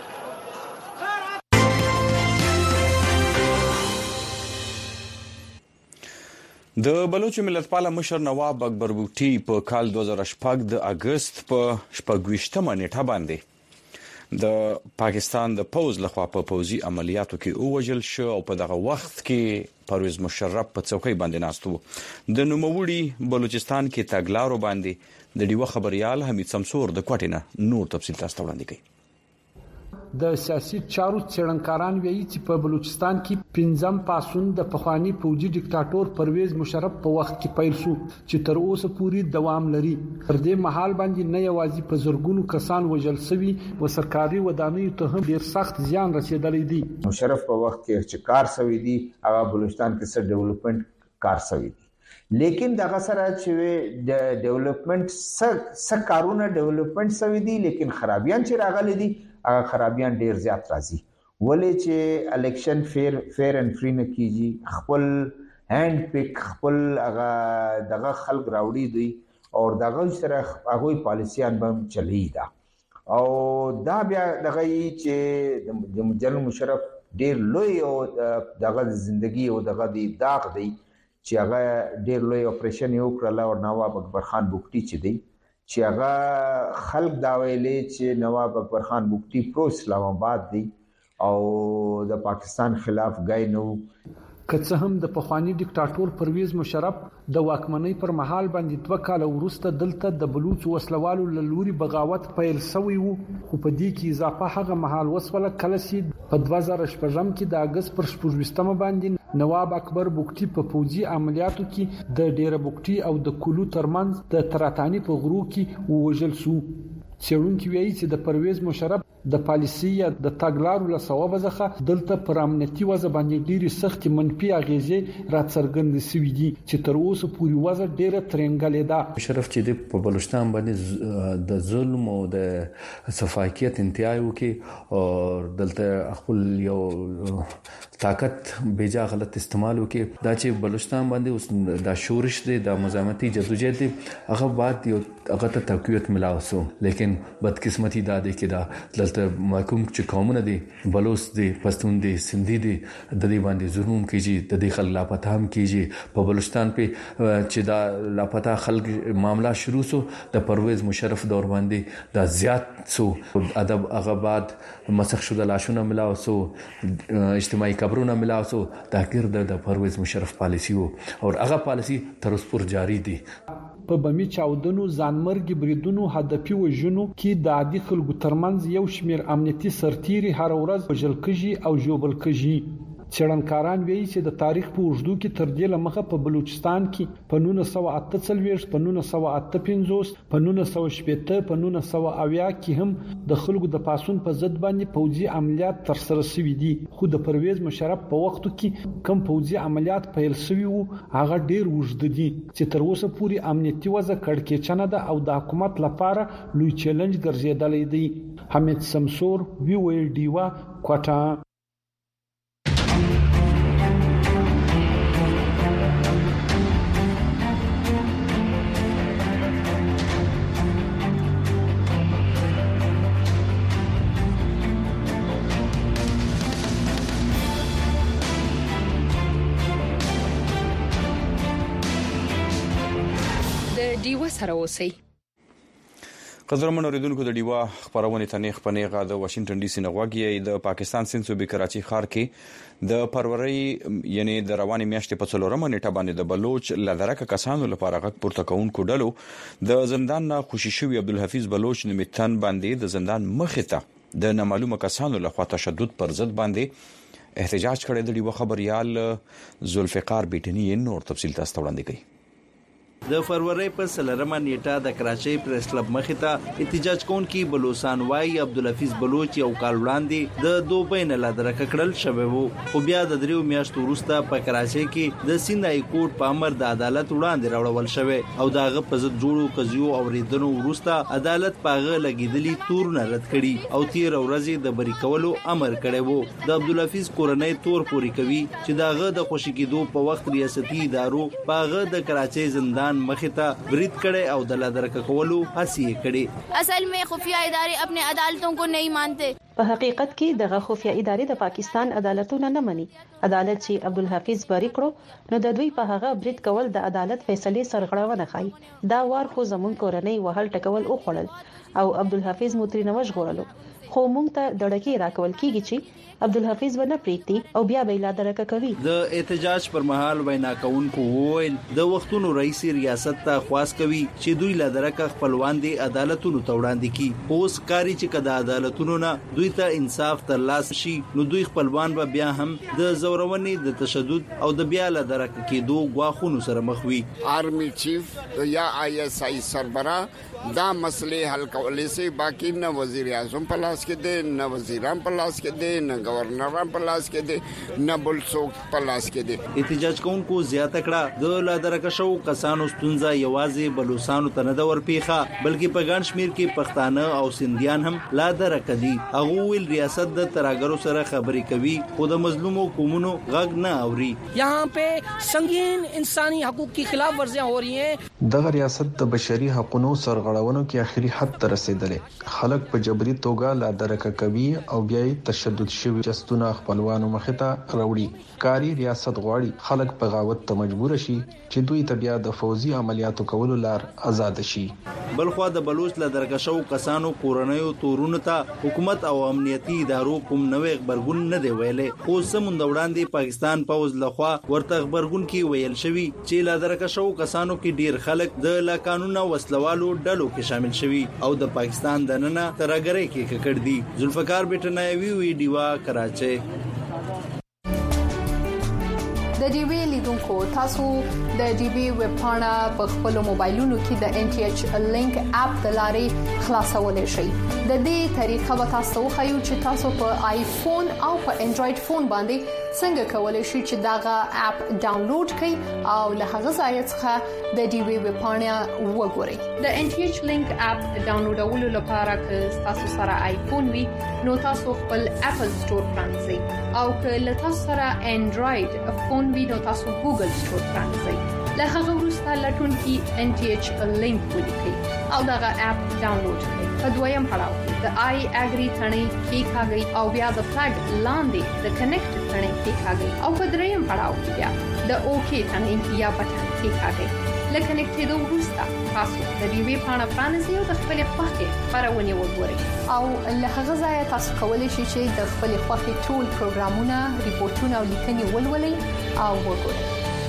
د بلوچ ملتپال مشر نواب اکبر بوټي په کال دوه زره شپږ د اگست په شپږویشتمه نیټه باندې د پاکستان د پوز لخوا په پوزي عملیاتو کې اوجل شو او په دغه وخت کې پرویز مشرف په څوکۍ باندې ناستو. د نوموړي بلوچستان کې تګلارو باندې د ډیوه خبريال حمید سمسور د کوټینه نور تفصیل تاسو وړاندې کوي. د سیاسي چارو څېړنکاران وایي چې په بلوچستان کې پنځم پاسون د پخوانی فوجي ډیکټاتور پرویز مشرف په وخت کې پیل شو چې تر اوسه پورې دوام لري. تر دې مهال باندې نه یوازې په زرګونو کسان وژل شوي و سرکاري ودانیو ته هم ډیر سخت زیان رسیدلی دی. مشرف په وخت کې چې کار شوی دی هغه بلوچستان کې سره ډیولپمنٹ کار شوی دی، لیکن دغه سره چې د ډیولپمنٹ څه کارونه ډیولپمنٹ شوی دی لیکن خرابیان چې راغلي دي هغه خرابیان ډیر زیات راځي. ولې چې الیکشن فیر فیر اند فری نه کیږي، خپل هاند پک خپل هغه دغه خلک راوړي دي او دغه سره هغه پالیسیان به چلی دا او دا بیا دغه چې د جنرال مشرف ډیر لوی او دغه ژوندۍ او دغه دی داغ دی چې هغه ډیر لوی اپریشن یو کړل او نواب اکبر خان بوګټي چې دی چې هغه خلک دا ویلې چې نواب اکبر خان بوګټي پرو اسلام آباد دی او د پاکستان خلاف غای نو. که هم د پخوانی ډیکټاتور پرویز مشرف د واکمنۍ پر مهال باندې دوه کال وروسته دلته د بلوچ وسلوالو لوري بغاوت پیل شوی وو، خو په دې کې اضافه هغه مهال وسوله کله چې په دوه زره شپږم کې د اگست پر شپږم باندې نواب اکبر بوکټي په پوځي عملیاتو کې د ډیره بوکټي او د کلو ترمنځ د تراتانی په غرو کې ووژل شو. څېړونکي وایي چې د پرویز مشرف د پالیسي یا د تګلارو له سببه ځخه دلته پر امنیتي وضع باندې ډېری سخت منفي اغیزې راڅرګندې شوې دي چې تر اوسه پورې وضع ډېره ترنګلې ده. مشرف چې د په بلوچستان باندې د ظلم او د صفاقیت انتهای وکړي او دلته خپل یو طاقت بیجا غلط استعمال وکړي، دا چې بلوچستان باندې اوس د شورش دی د مزاحمتي جدوجہد دی هغه بعد یو هغه ته تقویت ملاوسو، لیکن بدقسمتی دا دی کې دا دلته محکوم چې قومونه دي بلوچ دي پښتون دي سندھی دي د دې باندې ظلم کیږي، د دې خلک لاپته هم کیږي. په بلوچستان په چې دا لاپته خلک معاملہ شروع سو د پرویز مشرف دور باندې دا زیات سو ادب هغه بعد مسخ شو د لاشونه ملاوسو اجتماعي قبرونه ملاوسو دا ګرد د پرویز مشرف پالیسی وو او هغه پالیسی تر اوسه پورې جاری دي. په بمی چاودنو ځانمرګي بریدونو هدفي وژنو کې د عادي خلکو ترمنځ یو شمیر امنیتي سرتیري هر ورځ وژل کېږي او ژوبل کېږي. څېړنکاران وایي چې د تاریخ په اوږدو کې تر دې لمخه په بلوچستان کې په نولس سوه اته څلوېښت، په نولس سوه اته پنځوس، په نولس سوه شپېته، په نولس سوه اویا کې هم د خلکو د پاڅون په ضد باندې پوځي عملیات ترسره شوي دي، خو د پرویز مشرف په وختو کې کم پوځي عملیات پیل شوي وو هغه ډېر اوږده دي چې تر اوسه پورې امنیتي وضع کړکېچنه ده او د حکومت لپاره لوی چیلنج ګرځېدلی دی. حمید سمسور، وی او ال ډیوا، کوټه. ډیوا سره اوسئ. قدرمن اوریدونکو د ډیوا خبرونه تنیخ پنیغه د واشنگټن ډي سي نغواګي د پاکستان سند صوبې کراچي ښار کې د فروری یعنی د رواني میاشتې په څلورمه نیټه باندې د بلوچ لدرکه کسانو لپاره غږ پورته کوونکو ډلو د زندان نه خوشي شوی عبدالحفیظ بلوچ نمیتن باندې د زندان مخې ته د نامعلومه کسانو لخوا تشدد پر ضد باندې احتجاج کړی. د ډیوا خبريال ذوالفقار بیٹنی نور تفصیل تاسو وړاندې کوي. د فروری په سلرمه نیټه د کراچۍ پریس کلب مخې ته احتجاج کوونکي بلوچستان وايي عبدالحفیظ بلوچ یو کال وړاندې د دوبۍ نه لادرکه کړل شوی وو، خو بیا د دریو میاشتو وروسته په کراچۍ کې د سیند های کورټ په امر د عدالت وړاندې راوړل شوی او داغه په ضد جوړو قضیو اوریدنو وروسته عدالت پاغه لګیدلی تور نه رد کړي او تیر ورځې د بری کولو امر کړی وو. د عبدالحفیظ کورنۍ تور پوری کوي چې داغه د خوشی کېدو په وخت ریاستي ادارو پاغه د کراچۍ زندان مخیتا برید کړي او د لادرکه کولو هڅه کړي. اصل میں خفیہ ادارے اپنے عدالتوں کو نہیں مانتے. په حقیقت کې دغه خفیہ ادارې د پاکستان عدالتونه نه مني. عدالت چې عبدالحفیظ بری کړو نو د دوی په هغه برید کول د عدالت فیصله سرغړونه خای. دا وار خو زمون کورنۍ وهل ټکول او خړل او عبدالحفیظ مترینه وژغورلو، خو مونږ ته دړکی راکول کیږي چې عبدالحفیظ ونه پریتی او بیا به لادرکه کوي. د احتجاج پر مهال وینا کوونکو وویل د وختونو رئیس ریاست ته خواست کوي چې دوی لادرکه خپلوان دي عدالتونو ته وړاندې کی. اوس کاری چې کده عدالتونو نه دوی ته انصاف ترلاسه شي نو دوی خپلوان به بیا هم د زورونې د تشدد او د بیا لادرکه کېدو غواخونو سره مخ وي. آرمی چیف یا آئی ایس آئی سربراہ دا مسئلے حل کولے سے باقی نہ وزیر اعظم پلاس کے دے نہ وزیران پلاس کے دے نہ گورنران پلاس کے دے نہ بلڅوک پلاس کے دے. احتجاج کوونکو زیاته کړه د لادرکه شو کسانو ستونزه یوازې بلوچستان ته نه د ورپیخه بلکې په ګڼ شمیر کې پښتانه او سندیان هم لادرکه دي. هغه ویل ریاست د تراګرو سره خبرې کوي خو د مظلومو قومونو غږ نه اوري. یہاں پہ سنگین انسانی حقوق کی خلاف ورزیاں ہو رہی ہیں. دغه ریاست د بشري حقوقو سرغړونو کې اخري حد ته رسیدلې. خلک په جبري توګه لا درکه کوي او بیا تشدد شوی جستونه خپلوانو مخه ته راوړي. کاری ریاست غواړي خلک په غاوت ته مجبور شي چې دوی ته بیا د فوزي عملیاتو کولو لار آزاد شي. بلخو د بلوچ لا درکه شو کسانو کورنیو تورونو ته حکومت او امنیتي ادارو کوم نوې خبرګون نه دی ویلې. خو سمون د وړاندې پاکستان پوز لخوا ورته خبرګون کې ویل شوی چې لا درکه شو کسانو کې ډیر خلک د لا قانونا وسلوالو ډلو کې شامل شوي او د پاکستان د نننه ترګرې کې ککړ دي. ذوالفقار بټنایوي وی ډیوا کراچي. د ډي وی لیدونکو تاسو د ډي وی ویب پاڼه په خپل موبایلونو کې د ان ټي ایچ لینک اپ د لارې خلاصولای شئ. د دې طریقه به تاسو خو چې تاسو په آیفون او په انډراید فون باندې څنګه کولای شئ چې داغه اپ ډاونلوډ کړئ او له هغه ځای څخه د ډي وی ویب پاڼه وګورئ. د ان ټي ایچ لینک اپ ډاونلوډولو لپاره که تاسو سره آیفون وي نو تاسو خپل اپل سٹور پرانځئ او که له تاسو سره انډراید فون وي نو تاسو ګوګل سٹور پرانځئ. له هغه وروسته لټون کې ان ټي ایچ لینک ولیکئ او دغه اپ ډاونلوډ کړئ. په دویم پړاو کې د آی اګری ثنې کې کاږئ او بیا د فلګ لاندې د کنیکټ ثنې کې کاږئ او په دریم پړاو کې بیا د اوکی ثنې یا بټن کې کاږئ. لکه کنیکټېدو وروسته تاسو د ډي وی پاڼه پرانیزئ او د خپل خوښې خبرونه وګورئ او له هغه ځای تاسو کولی شئ چې د خپل خوښې ټول پروګرامونه، ریپورتونه او لیکنې ولولئ او وګورئ.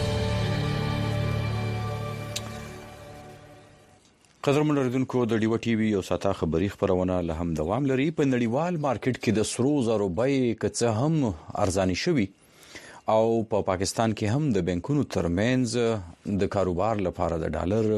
قدرمن اوریدونکو د ډیو ټي وی یو ساته خبری خبرونه له هم دوام لري. په نړیوال مارکیټ کې د سرو زرو بیې کڅه هم ارزاني شوي او په پا پاکستان کې هم د بانکونو ترمنځ د کاروبار لپاره د ډالر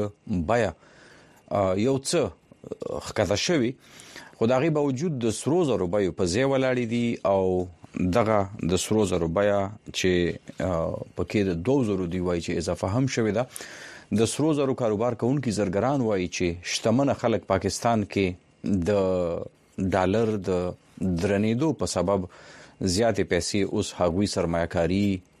بیه یو څه ښکته شوي. خو دا غي باوجود د سرو زرو بیې په ځای ولاړې دي او دغه د سرو زرو بیه چې پکې د دوه زرو دی وای چې اضافه هم شوې ده. د سرو زرو کاروبار کوونکي زرګران وایي چې شتمن خلک پاکستان کې د ډالر د درنېدو په سبب زیاتې پیسې اوس هغوی سرمایه‌کاري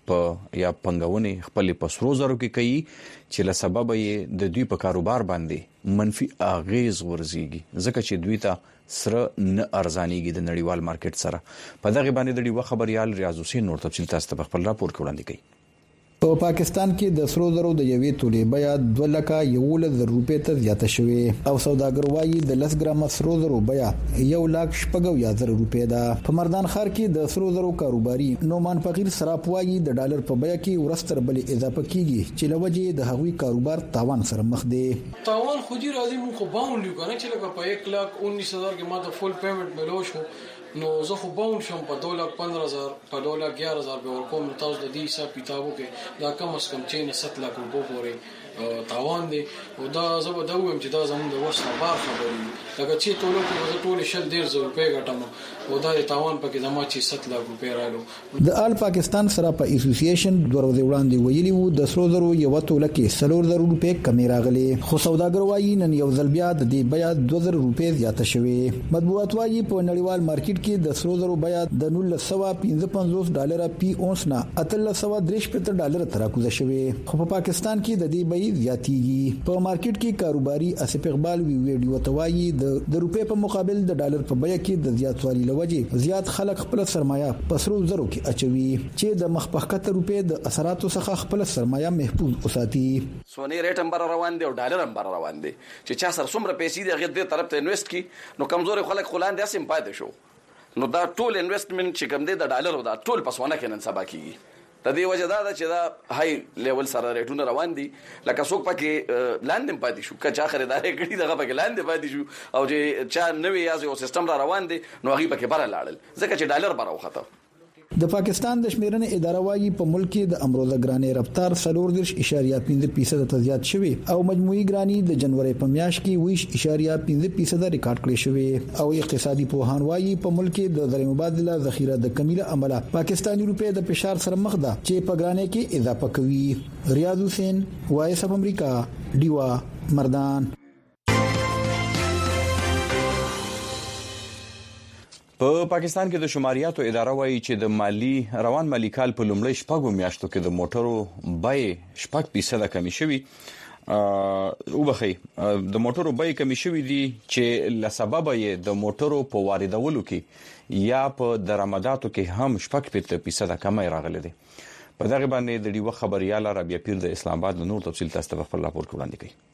په یا پنګونې خپل په سرو زرو کې کوي چې له سبب یې د دوی په کاروبار باندې منفي اغیز ورزيږي ځکه چې دوی ته سره نه ارزانيږي د نړیوال مارکیټ سره. په دغه باندې د ډیو خبريال ریاض حسین نور تفصیل تاسو ته خپل راپور وړاندې کوي. په پاکستان کې د سرو زرو د یوې تولې بیه دوه لکه یولس زره روپۍ ته زیاته شوې او سوداګر وایي د لس ګرام سرو زرو بیه یو لک شپږ یا زره روپۍ ده. په مردان ښار کې د سرو زرو کاروباري نومان فقیر سراپ وایي د ډالر په بیه کې ورستر بلې اضافه کیږي چې لوجه د هغوی کاروبار تاوان سره مخ دی. تاوان خو دې راځي مو خو باون لیو کنه چې لکه په یک لک انیس هزار کې ما ته فول پیمنٹ ملو شو نو زه خو باون شم په دو لک پندرہ هزار په دو لک گیارہ هزار به ورکوم. تاسو د دې حساب کتابو کې دا کم از کم چې نه ست لک روپو پورې تاوان دی او دا زبر دا ویم چې دا زموږ د وسه بار خبرې لکه چې ټولو کې ټول شل ډیر زر روپۍ ګټم او دا تاوان پکې زما چې ست لک روپۍ رالو. د آل پاکستان سره په اسوسییشن دوه ورځې وړاندې ویلي وو د سرو زرو یو توله کې سلور زر روپۍ کمی راغلي. خو سوداګر وایي نن یو ځل بیا د دې بیه دوه زر روپۍ زیاته شوې. مطبوعات وایي په نړیوال مارکیټ کې د سرو زرو بیه د نولس سوه پنځه پنځوس ډالر پی اونس نه اتلس سوه درې شپږ ډالر تر راکوزه شوې. خو په پاکستان کې د دې بیه زیاتېږي. په مارکیټ کې کاروباري اسف اقبال وی ویډیو توایي د د روپې په مقابل د ډالر په بیه کې د زیاتوالي لوجه زیات خلک خپل سرمایه په سرو زرو کې اچوي چې د مخپخته روپې د اثراتو څخه خپل سرمایه محفوظ وساتي. سونی ریټ هم بر روان دي او ډالر هم بر روان دي چې چا سره څومره پیسې دي هغه دې طرف ته انویسټ کی نو کمزوري خلک خلان دي اسیم پاتې شو نو دا ټول انویسټمنټ چې کوم دی د ډالر او دا ټول پسونه کې نن سبا کیږي. د دې وجه دا ده چې دا های لیول سره ریټونه روان دي لکه څوک پکې لاندې پاتې شو کچا خریداري کړي دغه پکې لاندې پاتې شو او چې چا نوې یاز یو سیستم را روان دي نو هغه پکې بره لاړل ځکه چې ډالر بره وخته. د پاکستان د شمیرنې اداره وايي په ملک کې د امروزه ګرانې رفتار سلور درش اشاریه پنځه فیصد ته زیات شوی او مجموعي ګرانی د جنوري په میاشت کې ویش اشاریه پنځه فیصد ریکارډ کړی شوی او اقتصادي پوهان وايي په ملک کې د زر مبادله ذخیره د کمیله عمله پاکستاني روپې د فشار سره مخ ده چې په ګرانې کې اضافه کوي. ریاض حسین وایس اف امریکا دیوا مردان. په پاکستان کې د شماریاتو اداره وایي چې د مالی روان مالی کال په لومړۍ شپږو میاشتو کې د موټرو بیې شپږ فیصد کمی شوي او بخي د موټرو بیې کمی شوې دي چې لسبب یې د موټرو په واردولو کې یا په درآمداتو کې هم شپږ فیصد کمی راغلي دي. په دغه باندې د ډیوه خبريال رابعه پیر د اسلام آباد نور تفصیل تاسو ته خپل راپور وړاندې کوي.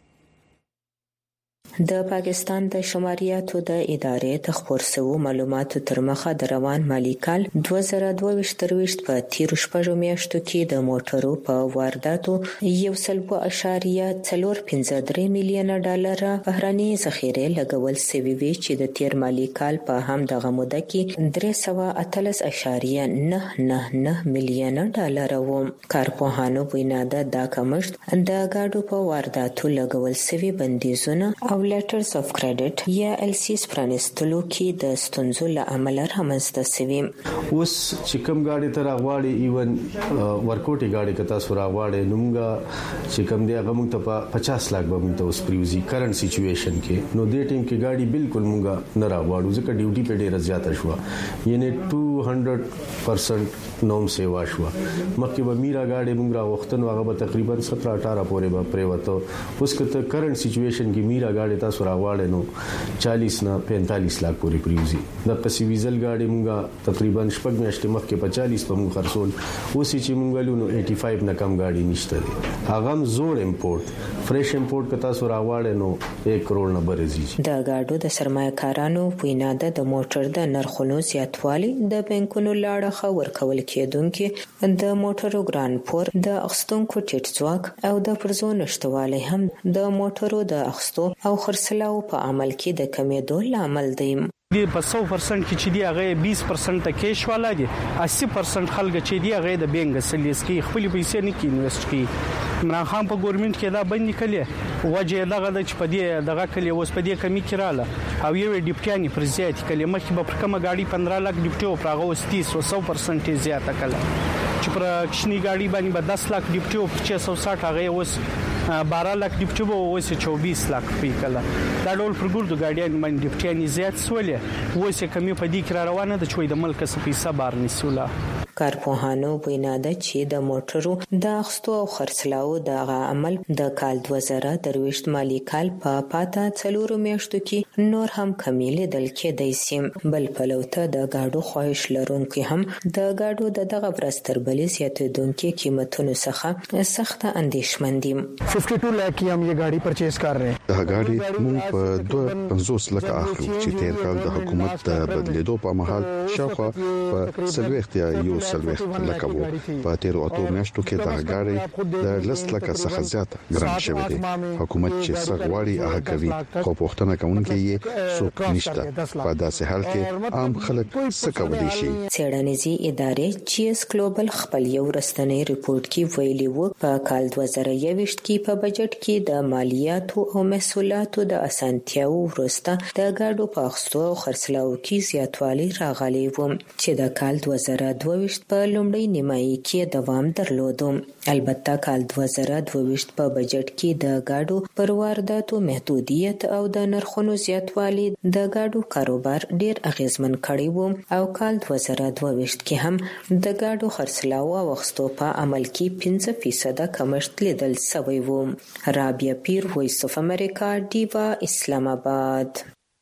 د پاکستان د شماریاتو د ادارې د خبر سوو معلوماتو تر مخه د روان مالی کال دوه زره دوه ویشت په تیر شپږو میاشتو کې د موټرو په وارداتو یو سل اعشاریه څلور پنځه درې میلیونه ډالر بهراني ذخیره لګول شوی وي چې د تیر مالی کال په هم دغه موده کې درې سوه اتلس اعشاریه نه نه نه میلیونه ډالر وو. کارپوهانو وینا ده دا کمښت د ګاډو په وارداتو لګول شوی بندیزونه او لیټرز اف کریډټ یا ال سیز پرانستلو کې د ستونزو له امله رامنځته شوی. اوس چې کوم ګاډي تر غواړي ایون ورکوټي ګاډي کته سره غواړي نومګه چې کوم دی هغه موږ ته پچاس لک به موږ ته اوس پریوزي کرنٹ سچويشن کې نو دې ټیم کې ګاډي بالکل موږ نه راغواړو ځکه ډیوټي په ډیره زیاته شو یعنی دوه سوه پرسنټ نوم سیوا شو. مخکې به میرا ګاډي موږ راوختن هغه به تقریبا سترہ اٹھارہ پورې به پریوته اوس کته کرنٹ سچويشن کې میرا ګاډي تاسو راغواړئ نو چالیس نه پینتالیس لک پورې پریوزي. د قصي ویزل ګاډي موږ تقریبا شپږ میاشتې مخکې په چالیس په موږ خرڅول اوس چې موږ لونو پچاسی نه کم ګاډي نشته دي. هغه هم زوړ امپورټ فریش امپورټ کتا سو راغواړئ نو یک کروڑ نه برزي. د ګاډو د سرمایه‌کارانو وینا ده د موټر د نرخونو زیاتوالی د بانکونو لاړه خور کول کېدونکې د موټرو ګران پور د اخستونکو ټیټ ځواک او د پرزو نشټوالی هم د موټرو د اخستو او خرڅلاو په عمل کې د کمیدو لامل دی. دی په سو پرسنټ کې چې دی هغه بیس پرسنټ کیش والا دي اسی پرسنټ خلک چې دی هغه د بینګ سلیس کې خپل پیسې نه کې انویسټ کی. عمران خان په ګورنمنت کې دا بند کړي وجه دغه د چې په دې دغه کلی اوس په دې کمی کړاله او یو ډیپټیانی پر زیات کلی مخکې په کومه گاډي پندرہ لک ډیپټیو پراغه اوس تیس او سو پرسنټ زیاته کړه چې پر کشنی گاډي باندې به دس لک ډیپټیو په چھ سو ساٹھ هغه اوس بارہ لک ډیپټیو اوس چوبیس لک پی کړه. دا ډول پر ګردو گاډیان باندې ډیپټیانی زیات سولې اوس کمی په دې کې روانه د چوي د ملک څخه پیسې بار نسوله. کارپوهانو وینا ده چې د موټرو د اخستو او خرڅلاو د عمل د کال دوه زره درويشت مالی کال په پاته څلورو میاشتو کې نور هم کمی لیدل کېدای شي. بل پلوته د گاډو خواهش لرونکو هم د گاډو د دغه برستر بلې زیاتېدونکو قیمتونو څخه سخت اندېښمن دي. बावन लाख की हम ये गाड़ी परचेज कर रहे हैं. دا गाड़ी مونږ په دوه پنځوس لک اخلو چې تیر کال د حکومت د بدلیدو په مهال شاوخوا په سلويخت یا یو سلويخت لک وو. په تیر وختو میاشتو کې دا gaड़ी د لس لک څخه زیات ګران شوی دی. حکومت چې سغواړي هغه کوي خو پښتنه کوونکې یې څوک نشته. په داسې حال کې عام خلک څه کولی شي. څېړنیزي ادارې چیس ګلوبل خپل یو رستنی ریپورت کې ویلي وو په کال دوه زره یوویشت کې په بجټ کې د مالیاتو او محصولاتو د اسانتیاو وروسته د ګاډو په اخستو او خرڅلاو کې زیاتوالی راغلی و چې د کال دوه زره دوه ویشت په لومړۍ نیمایي کې دوام درلود. البته کال دوه زره دوه ویشت په بجټ کې د ګاډو پر وارداتو محدودیت او د نرخونو زیاتوالی د ګاډو کاروبار ډیر اغیزمن کړی و او کال دوه زره دوه ویشت کې هم د ګاډو خرڅلاو او اخستو په عمل کې پنځه فیصد کمښت لیدل شوی و. رابعه پیر، وایس اف امریکا، ډیوا، اسلام آباد.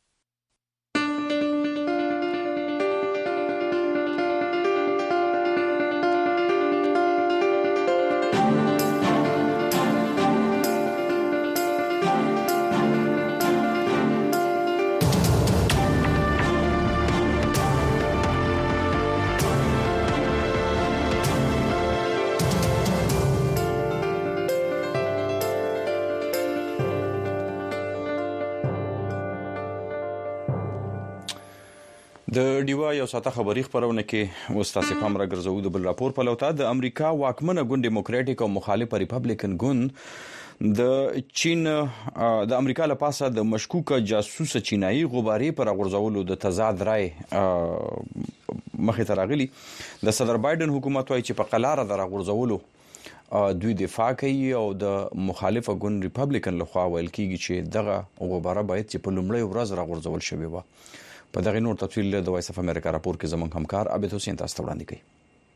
د ډیوا یو ساته خبري خبرونه کې استاد پام را ګرځو د بل راپور په لوتا د امریکا واکمنه ګوند ډیموکراټیک او مخالف ریپبلیکن ګوند د چین د امریکا لپاسه د مشکوک جاسوس چینایي غباري پر غورځولو د تضاد رائے مخې ته راغلي. د صدر بایدن حکومت وايي چې په قلاره د غورځولو دوی دفاع کوي او د مخالفه ګوند ریپبلیکن لخوا ویل کیږي چې دغه غبره باید چې په لومړی ورځ را غورځول شوی و. په دغه نور تفصیل د وایس اف امریکا راپور کې زموږ همکار عبد حسین تاسو ته وړاندې کوي.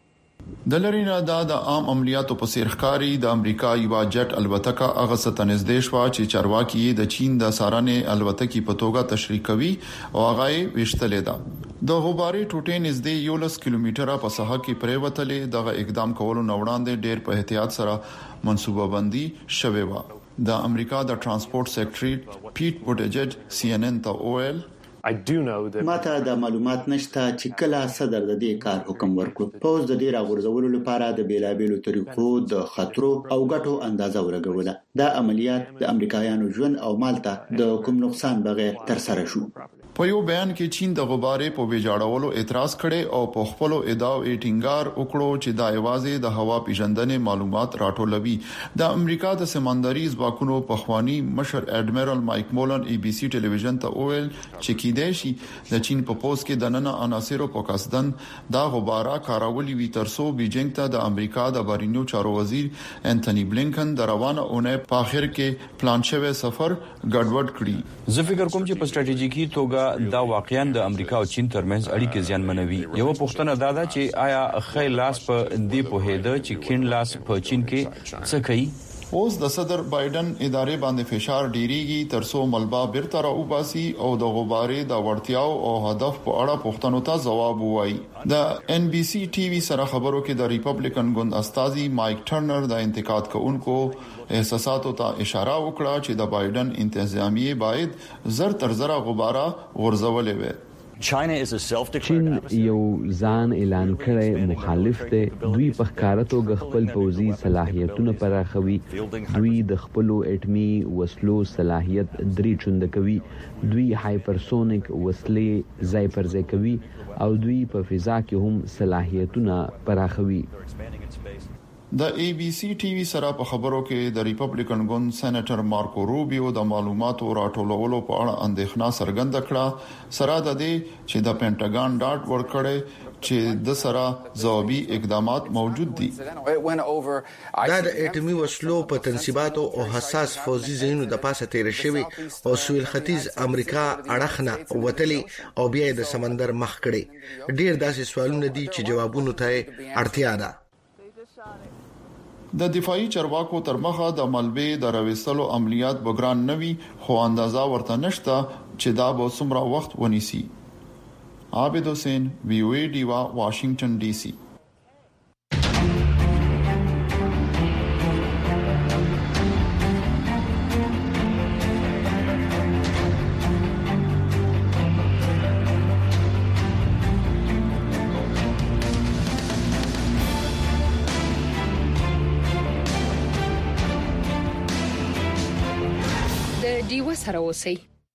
د لرینا دا د عام عملیاتو په سیرخکاری د امریکا یو جټ الوتکه هغه ستنز دیش وا چې چارواکي د چین د سارانه الوتکې په توګه تشریح کوي او هغه وشتلې ده د غباري ټوټې نږدې یو لس کیلومتره په ساحه کې پریوتلې دغه اقدام کولو نوړاندې ډېر په احتیاط سره منصوبه بندي شوه و د امریکا د ترانسپورت سیکریټری پیټ بوټیجج سی ان ان ته اویل ماته د معلومات نشته چې کله صدر د دې کار حکم ورکړ پوز د دې راغورځولو لپاره د بیلابېلو طریقو د خطرو او ګټو اندازه ولګوله دا عملیات د امریکایانو ژوند او مال ته د کوم نقصان بغیر تر سره شو په یو بیان کې چین د غبارې په ویجاړولو اعتراض کړي او په خپل ادعاو ټینګار وکړو چې د ایوازې د هوا پیژندنې معلومات راټولوي د امریکا د سمندري ځواکونو په خواني مشر اډمیرال مایک مولن ای بي سي ټلویزیون ته وویل چې کېدای شي د چین په پوز کې د نن عناصرو په قصدن دا غباره کارولي وي ترڅو بیجینګ ته د امریکا د بهرنیو چارو وزیر انټونی بلینکن د روانه اونۍ په اخر کې پلان شوی سفر ګډوډ کړی زه فکر کوم چې په ستراتیژیکي توګه دا واقعاً د امریکا او چین ترمنځ اړیکې زیانمنوي یو پوښتنه دا ده چې آیا خې لاس په دې په هده چې کین لاس په چین کې څه کوي اوس د صدر بایدن ادارې باندې فشار ډیریږي ترڅو ملبا بیرته راوباسي او د غبارې د وړتیاو او هدف په اړه پوښتنو ته ځواب ووایي د ان بي سي ټي وي سره خبرو کې د ریپبلیکن ګوند استاذي مایک ټرنر د انتقاد کوونکو احساساتو ته اشاره وکړه چې د بایدن انتظامیه باید زر تر زر غباره غورځولې وي چین یو ځان اعلان کړی مخالف دی دوی په ښکاراتو خپل پوځي صلاحیتونه پراخوي دوی د خپل اټمی وسلو صلاحیت درې چوند کوي دوی هایپرسونیک وسلې ځای پر ځای کوي او دوی په فضا کې هم صلاحیتونه پراخوي د ای بي سي ټي وي سره په خبرو کې د ریپبلیکن ګوند سېنیټر مارکو روبیو د معلوماتو راټولولو په اړه اندېښنه څرګنده کړه سره د دې چې د پینټاګان ډاټ ورکړي چې د سره ځوابي اقدامات موجود دي دا د اټمی وسلو په تنصیباتو او حساس فوزي ځایونو د پاسه تیر شوی او سویل ختیځ امریکا اړخنه وتلی او بیا د سمندر مخ کړي ډیر داسې سوالونه دي چې جوابونو ته اړتیا ده د دفاعي چارواکو تر مخه د ملبې د راوستلو عملیات بګران نوي خو اندازا ورته نشته چې دا به څومره وخت ونیسي عابد حسین وی او ای ډیوا واشنگټن ډي سي ډیو سره اوسئ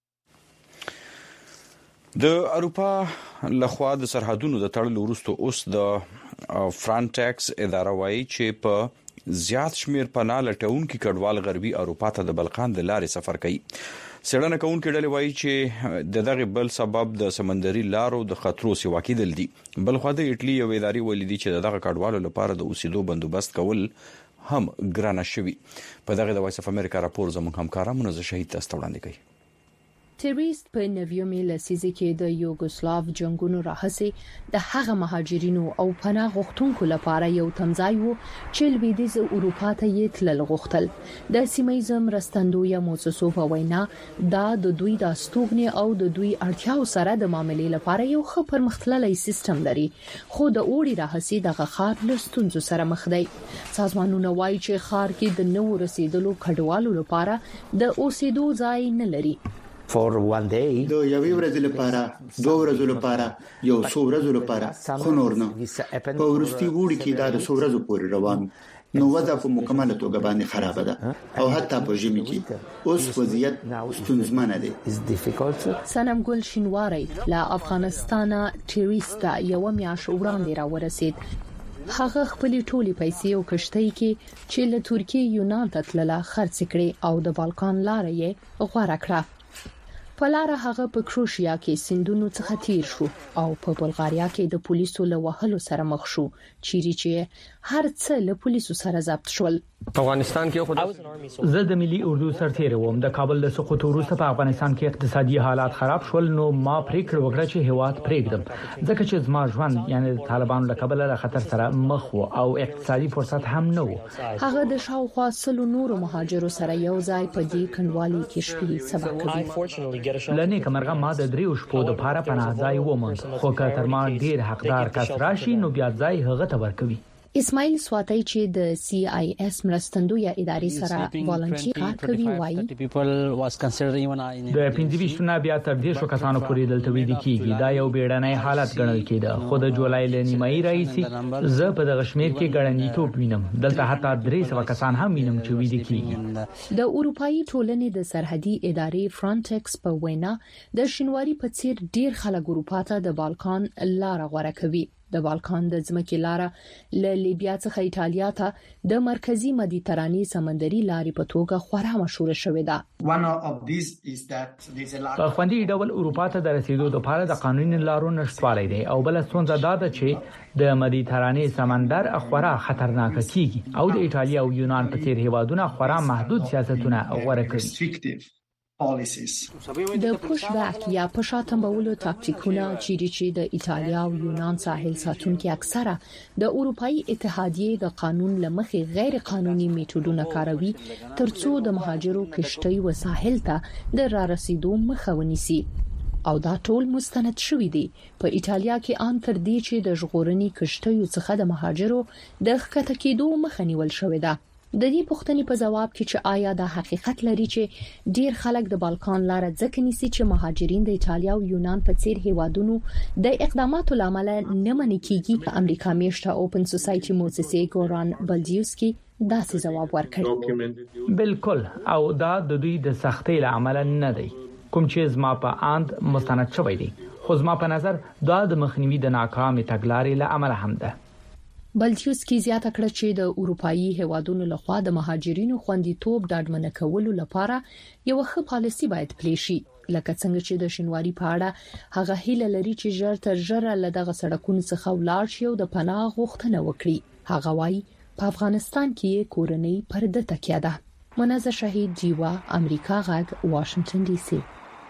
د اروپا لخوا د سرحدونو د تړلو وروسته اوس د فرانټیکس اداره وايي چې په زیات شمیر پناه لټونکي کډوال غربي اروپا ته د بلقان د لارې سفر کوي سړنه کوونکي ډلې وايي چې د دغه بل سبب د سمندري لارو د خطرو سیوا کېدل دي بلخو د ایټلی یو اداري ولیدي چې دغه کډوالو لپاره د اوسېدو بندوبست کول هم ګرانه شوی په دغه د وایس اف امریکا راپور زموږ همکارا منزه شهید تاسو وړاندې کوي تریست په نویمه لسیزه کې د یوګوسلاو جنگونو راهسي د هغه مهاجرینو او پناه غوښتونکو لپاره یو تمځای وو چې لویدیز اروپا ته یې تلل غوښتل د سیمایي مرستندوی موسسو په وینا دا د دوی د استوګنې او د دوی اړتیاو سره د معاملې لپاره یو ښه پرمختللی سیستم لري خو د اوړي راهسي دغه خار له ستونزو سره مخ دی سازمانونه وایي چې خار کې د نو رسیدلو کډوالو لپاره د اوسېدو ځای نه لري for one day د یوې ورځې لپاره دوه ورځې لپاره یو څو ورځې لپاره خو نور نه په ورستي وړي کې دا د څو ورځې پورې روان نو وضع په مکمله توګه باندې خراب ده او حتی په ژمي کې اوس وضعیت ستونزمن دی سنم ګل شینواری له افغانستان ټریستا یو میاش وړاندې را ورسید هغه خپل ټولي پیسې او کشتۍ کې چې له ترکیه یونان ته تلله خرڅ کړې او د بالکان لارې غوړه کړه په لار هغه په کروشیا کې سندونو څخه تیر شو او په بلغاریا کې د پولیسو له وهلو سره مخ شو چیرې چې هر څه له پولیسو سره ضبط شول. افغانستان کې خو زه د ملي اردو سرتیر ووم. د کابل له سقوط وروسته په افغانستان کې اقتصادي حالات خراب شول نو ما پریکړه وکړه چې هیواد پرېږدم ځکه چې زما ژوند یعنی د طالبانو له کبله له خطر سره مخ وو او اقتصادي فرصت هم نه وو. هغه د شاوخوا سلو نورو مهاجرو سره یو ځای په دې کنډوالي کې شپې سبا کوي. لنی کمرغه ما د دریو شپو د پاره پناه ځای وموند خو که تر ما ډیر حقدار کس راشي نو بیا ځای هغه ته ورکوي. اسماعیل سواتای چې د سی آی اس مرستندوی ادارې سره والنټیر کار کوي وایي د پنځه ویشت نه بیا تر دې شو کسانو پورې دلته ویل کیږي دا یو بیړنی حالت ګڼل کېده خو د جولای ل نیمایي رئیسي زه په دغه شمیر کې ګړندیتوب وینم دلته حتی درې سوه کسان هم وینم چې ویل کیږي. د اروپאי ټولنې د سرحدي ادارې فرانټکس په وینا د شینواري په څیر ډیر خلک اروپا ته د بالکان لار غوړه کوي. د بالکان د ځمکې لار له لیبیا څخه ایتالیا ته د مرکزی مدیترانې سمندري لارې په توګه خورا مشهور شوې ده. په خوندي ډول اروپا ته د رسیدو لپاره د قانوني لارو نشټوالی دی او بل څنګه دا ده چې د مدیترانې سمندر خورا خطرناک کیږي او د ایتالیا او یونان په څیر هیوادونه خورا محدود سیاستونه غوړه کوي. د پوش بک یا پښاتمبولو تاکتیکونه چې چې د ایتالیا او یونان ساحل ساتونکو اکثره د اروپאי اتحادیې د قانون لمخې غیر قانوني میتودونه کاروي ترڅو د مهاجرو کشتۍ و ساحل ته د را رسیدو مخه ونیسي او دا ټول مستند شوې دي. په ایتالیا کې ان تر دې چې د ژغورنې کشتۍ څخه د مهاجرو د ښکته کېدو مخه نیول شوې ده. د دې پوښتنې په جواب کې چې آیا دا حقیقت لري چې ډیر خلک د بالکان لار ځکه نیسي چې مهاجرین د ایتالیا او یونان په څیر هیوادونو د اقداماتو لامل نه منې کیږي. امریکا میشته اوپن سوسایټي موسسې ګوران بلجیوسکي داسې جواب ورکړ. بالکل او دا د دوی د سختۍ لامل نه دی کوم چې زما په اند مستند شوی دی خو زما په نظر دا د مخنیوي د ناکامې تګلارې له امله هم ده. بلجیوسکي زیاته کړه چې د اروپאי هیوادونو لخوا د مهاجرینو خوندیتوب ډاډمنه کولو لپاره یو ښه پالیسي باید پلي شي لکه څنګه چې د شینواري په اړه هغه هیله لري چې ژر تر ژره له دغه سړکونو څخه ولاړ شي او د پناه غوښتنه وکړي. هغه وايي په افغانستان کې کورنۍ پرده تکیه ده. منازه شهید جیوا امریکا غږ واشنگټن ډي سي.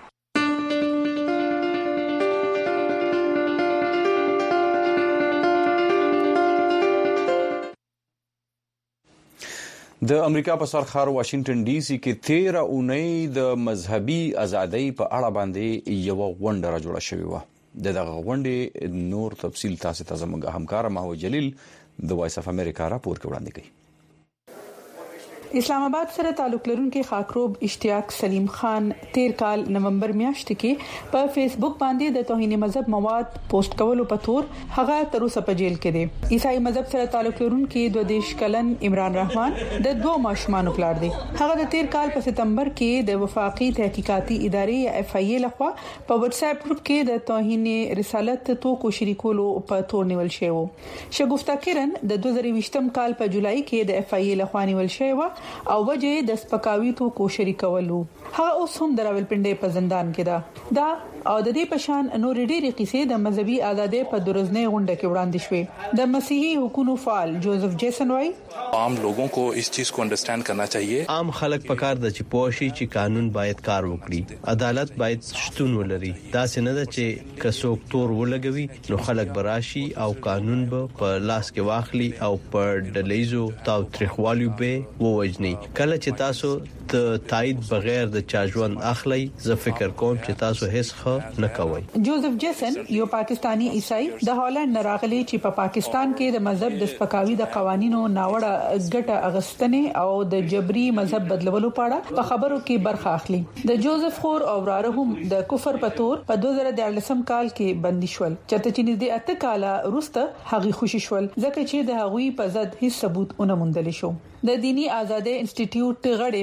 د امریکا په سرخار واشنگټن ډي سي کې تیره اونۍ د مذهبي ازادۍ په اړه باندې یو غونډه را جوړه شوې و. د دغه غونډې نور تفصیل تاسو ته زموږ همکار ماهو جلیل د وایس اف امریکا راپور کې وړاندې کوي. اسلام آباد سره تعلق لرونکي خاکروب اشتیاق سلیم خان تیر کال نومبر میاشت کې په فیسبوک باندې د توهین مذهب مواد پوسټ کولو په تور هغه تر اوسه په جیل کې دی. عیسائی مذهب سره تعلق لرونکي دوه دیش کلن عمران رحمان د دوه ماشومان پلار دی. هغه د تیر کال په سپتمبر کې د وفاقي تحقیقاتي ادارې اف ای ای لخوا په واتس اپ ګروپ کې د توهین رسالت توکو شریکولو په تور نیول شوی و. شګفتا کرن د دوه زره ویشتم کال په جولای کې د اف ای ای لخوا نیول شوی و او وجه د سپکاوي تو کو شریکولو. هغه اوس هم د راولپنډي په زندان کې ده. دا او د دې پشان نور ډېری قصې د مذهبي ازادۍ په درزنې غونډه کې وړاندې شوې. د مسیحي حقوقو فعال جوزف جیسن وايي عام लोगों को इस चीज को अंडरस्टैंड करना चाहिए. عام خلک پکار د چې پوښي چې قانون باید کار وکړي. عدالت باید شتون ولري. دا څنګه ده چې کڅوک تور ولګوي نو خلک براشي او قانون به په لاس کې واخلي او په ډلېزو تاو تریخوالي به ووجني. کله چې تاسو ته تایید بغیر د چاژوند اخلي زه فکر کوم چې تاسو هیڅ ښه نه کوئ. جوزف جیسن یو پاکستانی عیسائی د هالند راغلی چې په پا پاکستان کې د مذهب د سپکاوي د قوانینو ناوړه ګټه اغستنې او د جبري مذهب بدلولو په اړه په خبرو کې برخه اخلي. د جوزف خور او وراره هم د کفر په تور په دوه زره دیارلسم کال کې بندي شول. چته چې نږدې اته کاله وروسته هغه خوشی شول ځکه چې د هغوی په ضد هیڅ ثبوت ونه موندل شو. د دینی ازادۍ انسټیټیوټ غړي فرا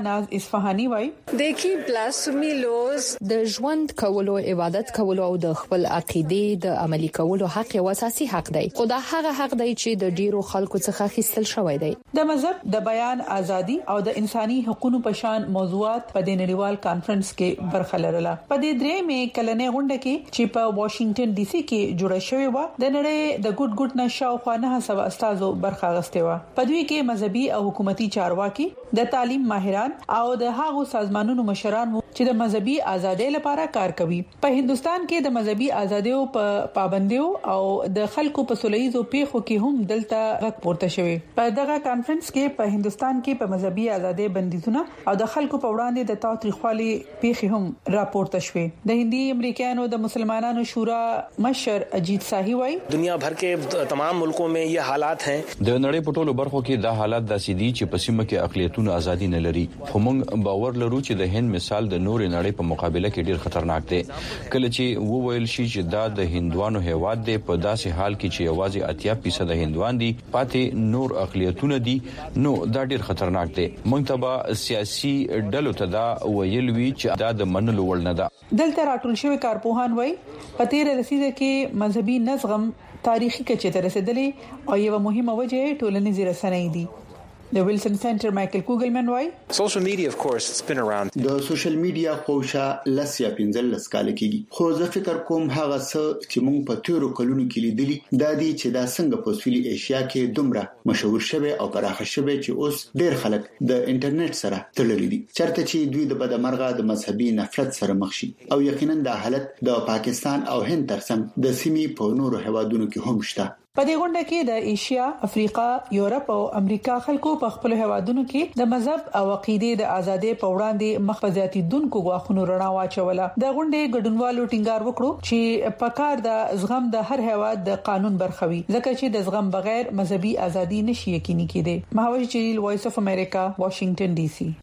ناز اصفهاني وایي دیکي بلاسفمي لوز د ژوند کولو عبادت کولو او د خپل عقیده د عملي کولو حق او اساسي حق دی خو دا هغه حق دی چې د ډیرو خلکو څخه خېستل شوی دی د مذهب د بیان ازادي او د انساني حقوقو په شان موضوعات په د نړیوال کانفرنس کې برخه لرله په دې درې مې کلنې غونډه کې چې په واشنگټن ډي سي کې جوړه شوې و د نړۍ د ګډ ګډ نشاو نه سو استادو برخه غسته و په دوی کې مذهبي او حکومتي چارواکي د تعلیم ماهران او د هغو سازمانونو مشران چې د مذهبي ازادۍ لپاره کار کوي په هندستان کې د مذهبي ازادیو په پابندیو او د خلکو په سولېزو پیښو کې هم دلته غږ پورته شوی په دغه کانفرنس کې په هندستان کې په مذهبي ازادۍ بندیزونه او د خلکو په وړاندې د تاوتریخوالي پیښې هم راپورته شوې د هندي امریکایانو د مسلمانانو شورا مشر اجیت شاهی وایي دنیا भर के तमाम मुल्कों में ये हालात हैं د نړۍ په ټولو برخو کې دا حالات د سيدي چې په سیمه کې اقلیتونو ازادي نه لري خو موږ باور لرو چې د هند مثال د نور نړۍ په مقابله کې ډیر خطرناک دی کله چې وویل شي چې دا د هندوانو هیواد دی په داسې حال کې چې یوازې اتیا فیصد هندوان دي پاتې نور اقلیتونه دي نو دا ډیر خطرناک دی موږ ته به سیاسي ډلو ته دا ویل وی چې دا د منلو وړ نه ده دلته راټول شوی کارپوهان وایي په تیر رسیده کې مذهبي نظم تاریخي کچې ته رسیدلې او یو مهمه وجه ټولنیز رسنۍ دي د ویلسن سنټر مایکل کوګلمن وایي سوشل میډیا of course it's been around د سوشل میډیا خوشا لسیا پنځل لسکاله کېږي خو زه فکر کوم هغه څه چې موږ په تیرو کلونو کې لیدلي دا دي چې دا څنګه په سویلي ایشیا کې دومره مشهور شوه او پراخه شوه چې اوس ډېر خلک د انټرنیټ سره تړلي دي چرته چې دوی د بدمرغه د مذهبي نفرت سره مخ شي او یقینا دا حالت د پاکستان او هند ترڅنګ د سیمې په نورو هیوادونو کې هم شته په دې غونډه کې د ایشیا، افریقا، یورپ او امریکا خلکو په خپل هیوادونو کې د مذهب او عقیده د ازادۍ په وړاندې مخفزياتي دونکو غواخونو رڼا واچوله د غونډې ګډونوالو ټینګار وکړو چې په کار د زغم د هر هیواد د قانون برخوي ځکه چې د زغم بغیر مذهبي ازادي نشي یقیني کېده مهاوش جلیل وایس اف امریکا واشنگټن ډي سي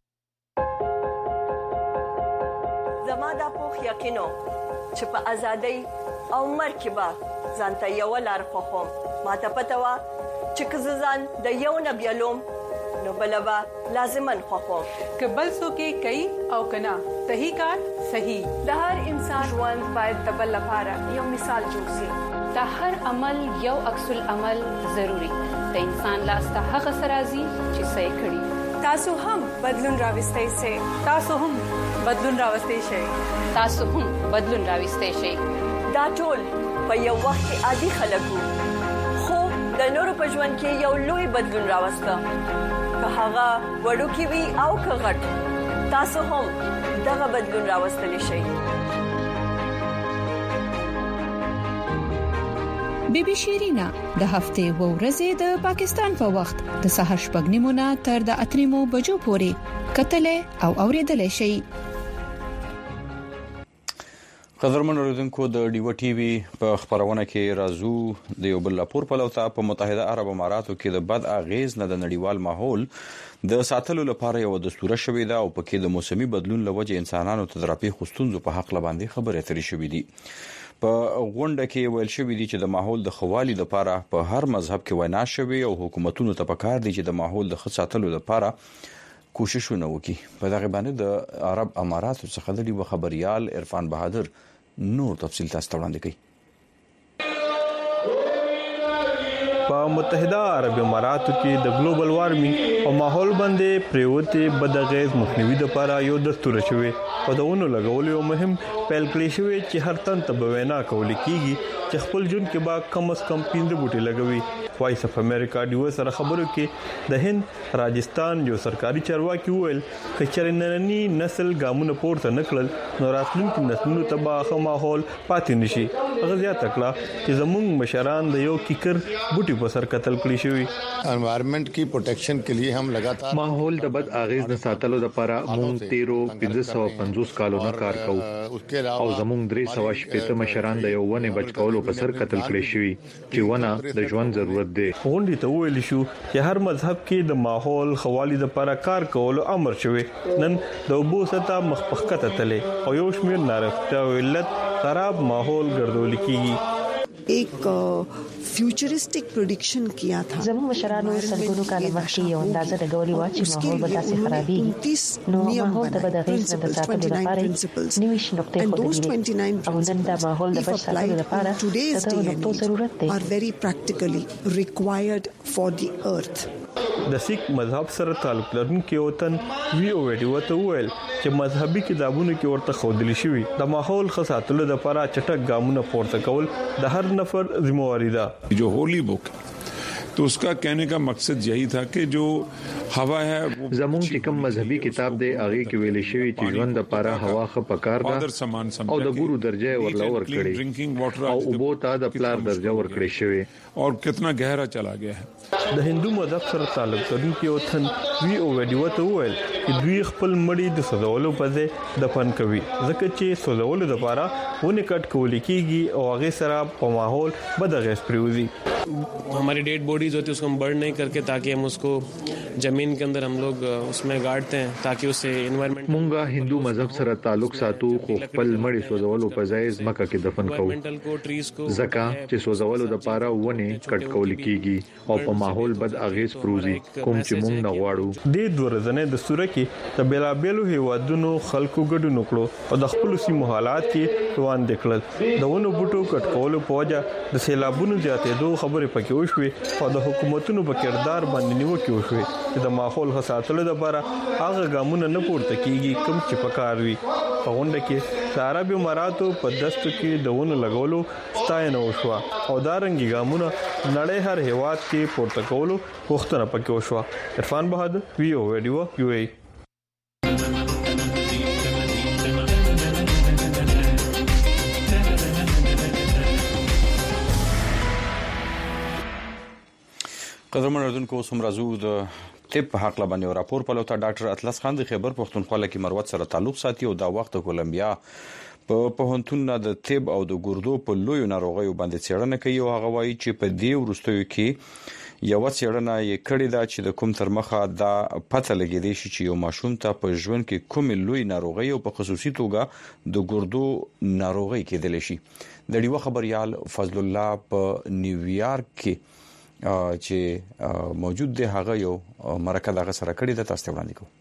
زما د پوخ یقینو چې په ازادۍ او مرکبه ځانته یو لار خوخم ماته پته وا چې کززان د یو نبیلوم نو بلبا لازمن خوخم کبل سو کې کوي او کنا صحیح کار صحیح د هر انسان ژوند باید د بل لپاره یو مثال جوړ شي د هر عمل یو عکس العمل ضروری د انسان لاسته هغه سرازي چې صحیح کړي تاسو هم بدلون راوستئ سي تاسو هم بدلون راوستئ شي تاسو هم بدلون راوستئ شي دا ټول په یو وخت کې عادي خلکو خو د نورو په ژوند کې یو لوی بدلون راوسته که هغه وړو کې وي او که غټ تاسو هم دغه بدلون راوستلی شئ بیبي شیرینا د هفته و ورځې د پاکستان په وخت د سهار شپږ نیمو تر د اتریمو بجو پورې کتلې او اوریدلې شي قدرمن اوریدونکو د ډیو ټي وي په خبرونه کې رازو د یو بل راپور په لوتا په متحده عرب اماراتو کې د بد اغیز نه د نړیوال ماحول د ساتلو لپاره یو دستور شوې ده او په کې د موسمي بدلون لوجه انسانانو ته درپی خوستونزو په حق لباندې خبرې اترې شوې دي په غونډه کې ویل شوې دي چې د ماحول د خوالي لپاره په هر مذهب کې وینا شوې او حکومتونو ته پکار دي چې د ماحول د ښه ساتلو لپاره کوششونه وکړي په دغه باندې د عرب اماراتو څخه د ډیو خبريال عرفان بهادر نور تفصیل تاسو ته وړاندې کوي په متحده عرب اماراتو کې د ګلوبل وارمینګ او ماحول باندې پریوته بدغیز مخنیوي لپاره یو دستور شوی او دونه لګول یو مهم پیل کړی شوی چې هر تن ته بوینا کول کیږي چې خپل جون کې با کم از کم پنځه بوټي لګوي وایس اف امریکا ډیو سره خبرو کې د هند راجستان یو سرکاري چارواکي ویل چې چرننی نسل ګامونه پورته نکړل نو راتلونکي نسلونو ته به ماحول پاتې نشي هغه زیات کړه چې زموږ مشران د یو کیکر بوټي په سر قتل کړی شوی انوایرنمنت کی پروټیکشن کے لیے هم لگاتار ماحول د بد اغیز نه ساتلو لپاره مونږ تیرو پنځه سوه پنځوس کالو نه کار کوو او زموږ درې سوه شپږ مشران د یو ونه بچ کولو په سر قتل کړی شوی چې ونه د ژوند ضرورت دی غونډې ته ویل شو چې هر مذهب کې د ماحول خوالي لپاره کار کولو امر شوی نن د وبو ستا مخپخته تلې او یو شمېر نارفته او علت خراب ماحول ګرځول کیږي एक फ्यूचरिस्टिक प्रेडिक्शन किया था। زموږ مشرانو سلګونو کال مخکې یو اندازه لګولې و چې ماحول به داسې خرابېږي، نو ماحول د بدغیس نه د ساتلو لپاره نوي نقطې خوندې او نن د ماحول د بچ ساتلو لپاره د دغو نقطو ضرورت دی. are very practically required for the earth. د سیک مذهب سره تعلق لرونکي وطن وی او ویډیو ته ویل چې مذهبي کتابونو کې ورته خودلی شوی د ماحول خاصاتلو لپاره چټک ګامونه پورته کول د هر نفر ذمہواری ده. جو holy book तो उसका कहने का मकसद यही था कि जो हवा है زمون چې کوم مذهبي کتاب دی هغه کې ویل شوی چې ژوند لپاره هوا خه پکار ده او د ګورو درجه ورلو ور کړی او اوبو ته د پلار درجه ور کړی شوی और कितना गहरा चला गया है. د هندو مذهب سره تعلق لرونکي وطن وی او ویډیو ته ویل چې دوی خپل مړی د سوزولو په ځای دفن کوي ځکه چې سوزولو لپاره ونه کټ کول کیږي او هغه سره په ماحول بدغیس پریوزي. हमारी डेड बॉडीज होती है उसको हम बर्न नहीं करके ताकि हम उसको जमीन के अंदर हम लोग उसमें गाड़ते हैं ताकि उससे environment مونږه هندو مذهب سره تعلق ساتو خو خپل مړی سوزولو په ځای ځمکه کې دفن کوو ځکه چې سوزولو د پاره ونه کټ کول کیږي او په ماحول بد اغیز پروزي کوم چې مونږ نه غواړو. د دورزنې د سوره کې د بیلابېلو هیوادونو خلکو ګډون وکړو او د خپل سیمو حالات کې روان دکړل. د ونو بوټو کټ کولو په وجه د سیلابونو زیاتېدو خبرې پکې وشوي او د حکومتونو په کردار باندې نیوکه وشوي چې د ماحول خاصاتلو لپاره هغه ګامونه نه پورته کیږي کوم چې پکار وي. په غونډه کې د عربي اماراتو په دستو کې د ونو لګولو ستاینه وشوه او دا رنګي ګامونه نړۍ هر هیواد کې پورته کولو غوښتنه پکې وشوه. عرفان بهادر وی او ویډیو یو ای. قدرمن اردوونکو اوس هم راځو د طب په حق لبنې راپور په لوته ډاکټر اطلس خان د خیبر پښتونخوا کې مروت سره تعلق ساتي او دا وخت کولمبیا په پوهنتون د طب او د ګردو په لوی ناروغیو باندې څېړنه کوي او هغه وایي چې په دې ورستیو کې یو څېړنه یې کړې ده چې د کوم تر مخه دا پته لګیدي چې یو ماشوم ته په ژوند کې کوم لوی ناروغي او په خصوصي توګه د ګردو ناروغي کېدل شي. د ډیو خبريال فضل الله په نیویارک کې چې موجود دی هغه یو مرکه دغه سره کړی د تاسو وړاندې کوم.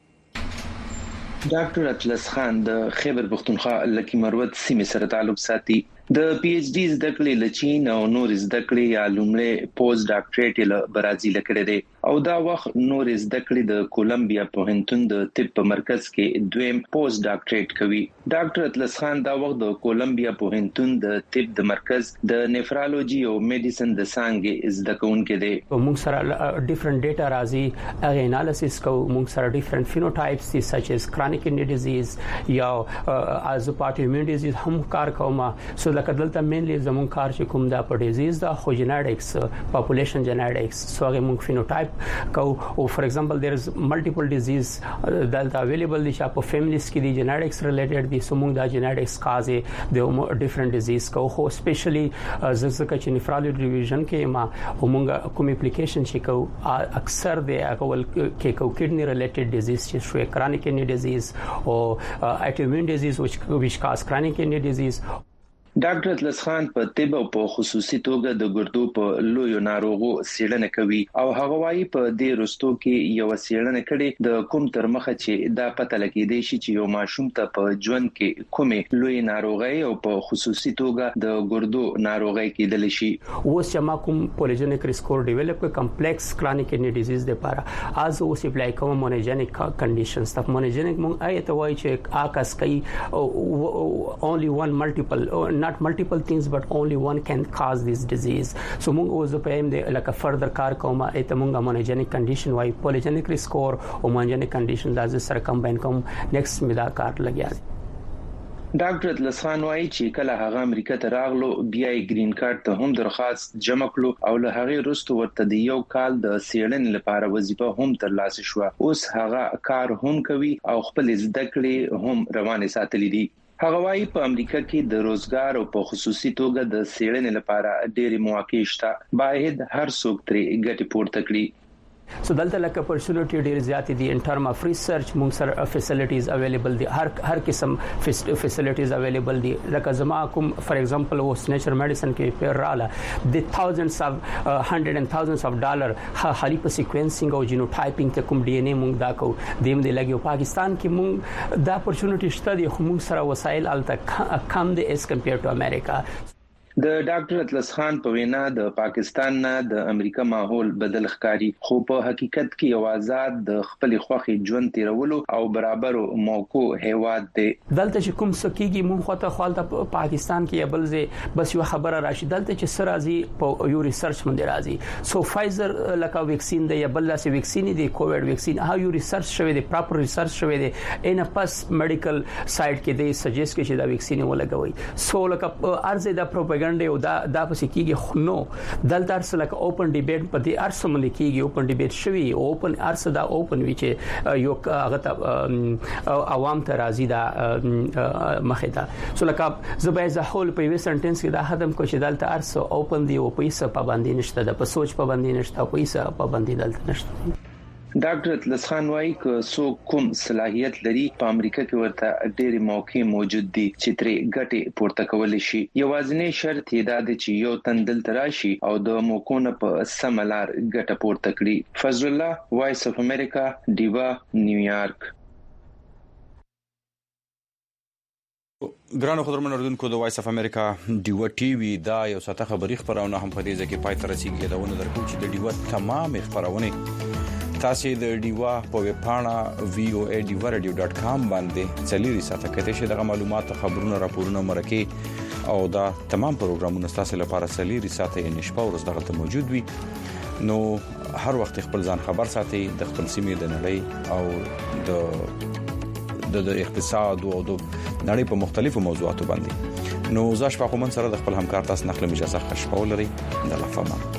ډاکټر اطلس خان د خیبر پښتونخوا لکی مروت سیمه سره تعلق ساتي. د پی ایچ ډی زده کړې لچین او نور زده کړې یا لومړی پوسټ ډاکټریټ له برازیل کړې دي او دا وخت نور زده کړې د کولمبیا پوهنتون د طب په مرکز کې دویم پوسټ ډاکټریټ کوي. ډاکټر اطلس خان دا وخت د کولمبیا پوهنتون د طب د مرکز د نیفرالوجي او میډیسن د څانګې زده کوونکې دي. موږ سره ډیفرنٹ ډیټا راځي هغه انالیسس کوو. موږ سره ډیفرنٹ فینوټایپس دي سچ از کرونیک کډنی ډیزیز یا از پارټ ایمیون ډیزیز هم کار کوم. سو لکه دلته مینلی زمون کار چې کوم دا په ډیزیز دا خو جینټکس پاپولیشن جینټکس سو هغه موږ فینوټایپ کو او فور ایگزامپل دیر از ملټیپل ډیزیز دلته اویلیبل دي چې په فیملیز کې دي جینټکس ریلیټډ دي. سو موږ دا جینټکس کازه د ډیفرنٹ ډیزیز کو خو سپیشلی زکه چې نیفرالوجي ډیویژن کې ما موږ کوم اپلیکیشن چې کو اکثر دی هغه ول کې کو کډنی ریلیټډ ډیزیز چې شوی کرونیک کډنی ډیزیز او اټومین ډیزیز which which cause chronic kidney disease. ډاکټر اطلس خان په طب او په خصوصي توګه د ګردو په لوی ناروغو څېړنه کوي او هغه وايي په دې رستو کې یو څېړنه کړي د کوم تر مخه چې دا پته لګیدي چې یو ماشوم ته په ژوند کې کومه لوی ناروغي او په خصوصي توګه د ګردو ناروغي کېدل شي. اوس چې ما کوم پولیجنیک ریسکور ډیولپ کوي کمپلیکس کرونیک کډنی ډیزیز لپاره از اوس اپلای کوم مونوجنیک کنډیشنز ته مونوجنیک مونږ آیته وایي چې آکاس کوي only one multiple not multiple things but only one can cause this disease. So مونږ اوس په ایم د لکه فردر کار کوم ایته مونږه مونوجنیک کنډیشن وای پولیجنیک ریسکور او مونوجنیک کنډیشن د سره کمباین کوم نیکسټ میدا کار لګیا. ډاکټر اطلس خان وايي چې کله هغه امریکا ته راغلو بیا یې گرین کارت ته هم درخواست جمع کړو او له هغه وروسته ورته د یو کال د سیړن لپاره وظیفه هم ترلاسه شو. اوس هغه کار هم کوي او خپل زده کړې هم روانه ساتلې دي. هغه وايي په امریکا کې د روزګار او په خصوصي توګه د سیړن لپاره ډېری مواقع شته. باید هر څوک ترې ګټه پورته کړي. سو دلته لکه اپورچونټی ډیر زیات دي ان ټرم اف ریسرچ موږ سره فیسیلیټیز اویلیبل دي هر هر قسم فیسیلیټیز اویلیبل دي لکه زما کوم فار ایگزامپل و نیچر میډیسن کې پیر رااله د thousands of uh, hundred and thousands of dollar خالي په سیکوینسینګ او جینوټایپینګ ته کوم ډي ان اے موږ دا کو دیم دی لګي پاکستان کې موږ دا اپورچونټی شته دي خو موږ سره وسایل الته کم دي اس کمپیر ټو امریکا د ډاکټر اطلس خان په وینا د پاکستان نه د امریکا ماحول بدل ښکاری خو په حقیقت کې یو آزاد د خپل خوخي ژوند تیرولو او برابر موقع هیواد دی دلته چې کوم سکیږي مونږ خواته خپل پاکستان کې بلځه بس یو خبره راشي دلته چې سرازي په یو ریسرچ باندې راځي سو فایزر لکه ویکسین دی یا بل څه ویکسین دی کووډ ویکسین هاو یو ریسرچ شوی دی پراپر ریسرچ شوی دی ان پس میډیکل سایت کې دی سجیسټ کې چې دا ویکسین ولګوي سو لکه ارزه د پروپاګاندا او دا دا پسې کیږي نو دلته ارس لکه اوپن ډیبیټ په دې ارس باندې کیږي اوپن ډیبیټ شوی اوپن ارس دا اوپن وی چې یو هغه ته عوام ته راضي دا مخه دا سو لکه زبې زهول په وی سنټنس کې دا هدم کو چې دلته ارس اوپن دی او پیسې پابندي نشته د په سوچ پابندي نشته او پیسې پابندي دلته نشته ډاکټر اطلس خان وايي ک سو کوم صلاحيت لري په امریکا کې ورته ډېری موقع موجود دي چې ترې ګټه پورته کول شي یوازینی شرط دا دی چې یو تندل تراشي او د موقعونو په سملار ګټه پورته کړي فضل الله وایس اف امریکا دیوا نیویارک ګرانو خبرونه اردوونکو د وایس اف امریکا دیوا ټي وي دا یو ساته خبري خبرونه هم په دې ځکه پای تر رسیدي دا ونه درکو چې د دیوا تمام خبرونه تاسو د دیوا په ویب پاڼه وی او ای دیوا رادیو ډاټ کام باندې چلیري ساته کته شي د معلومات خبرونه راپورونه مرکه او دا تمام پروګرامونه تاسو لپاره چلیري ساته نشپه ورځ دغه موجود وي نو هر وخت خپل ځان خبر ساتي د خپل سیمې د نړۍ او د د اقتصاد او د نړۍ په مختلفو موضوعاتو باندې نو زاش په کوم سره د خپل همکار تاسو نقل اجازه خوشبو لري د لفظ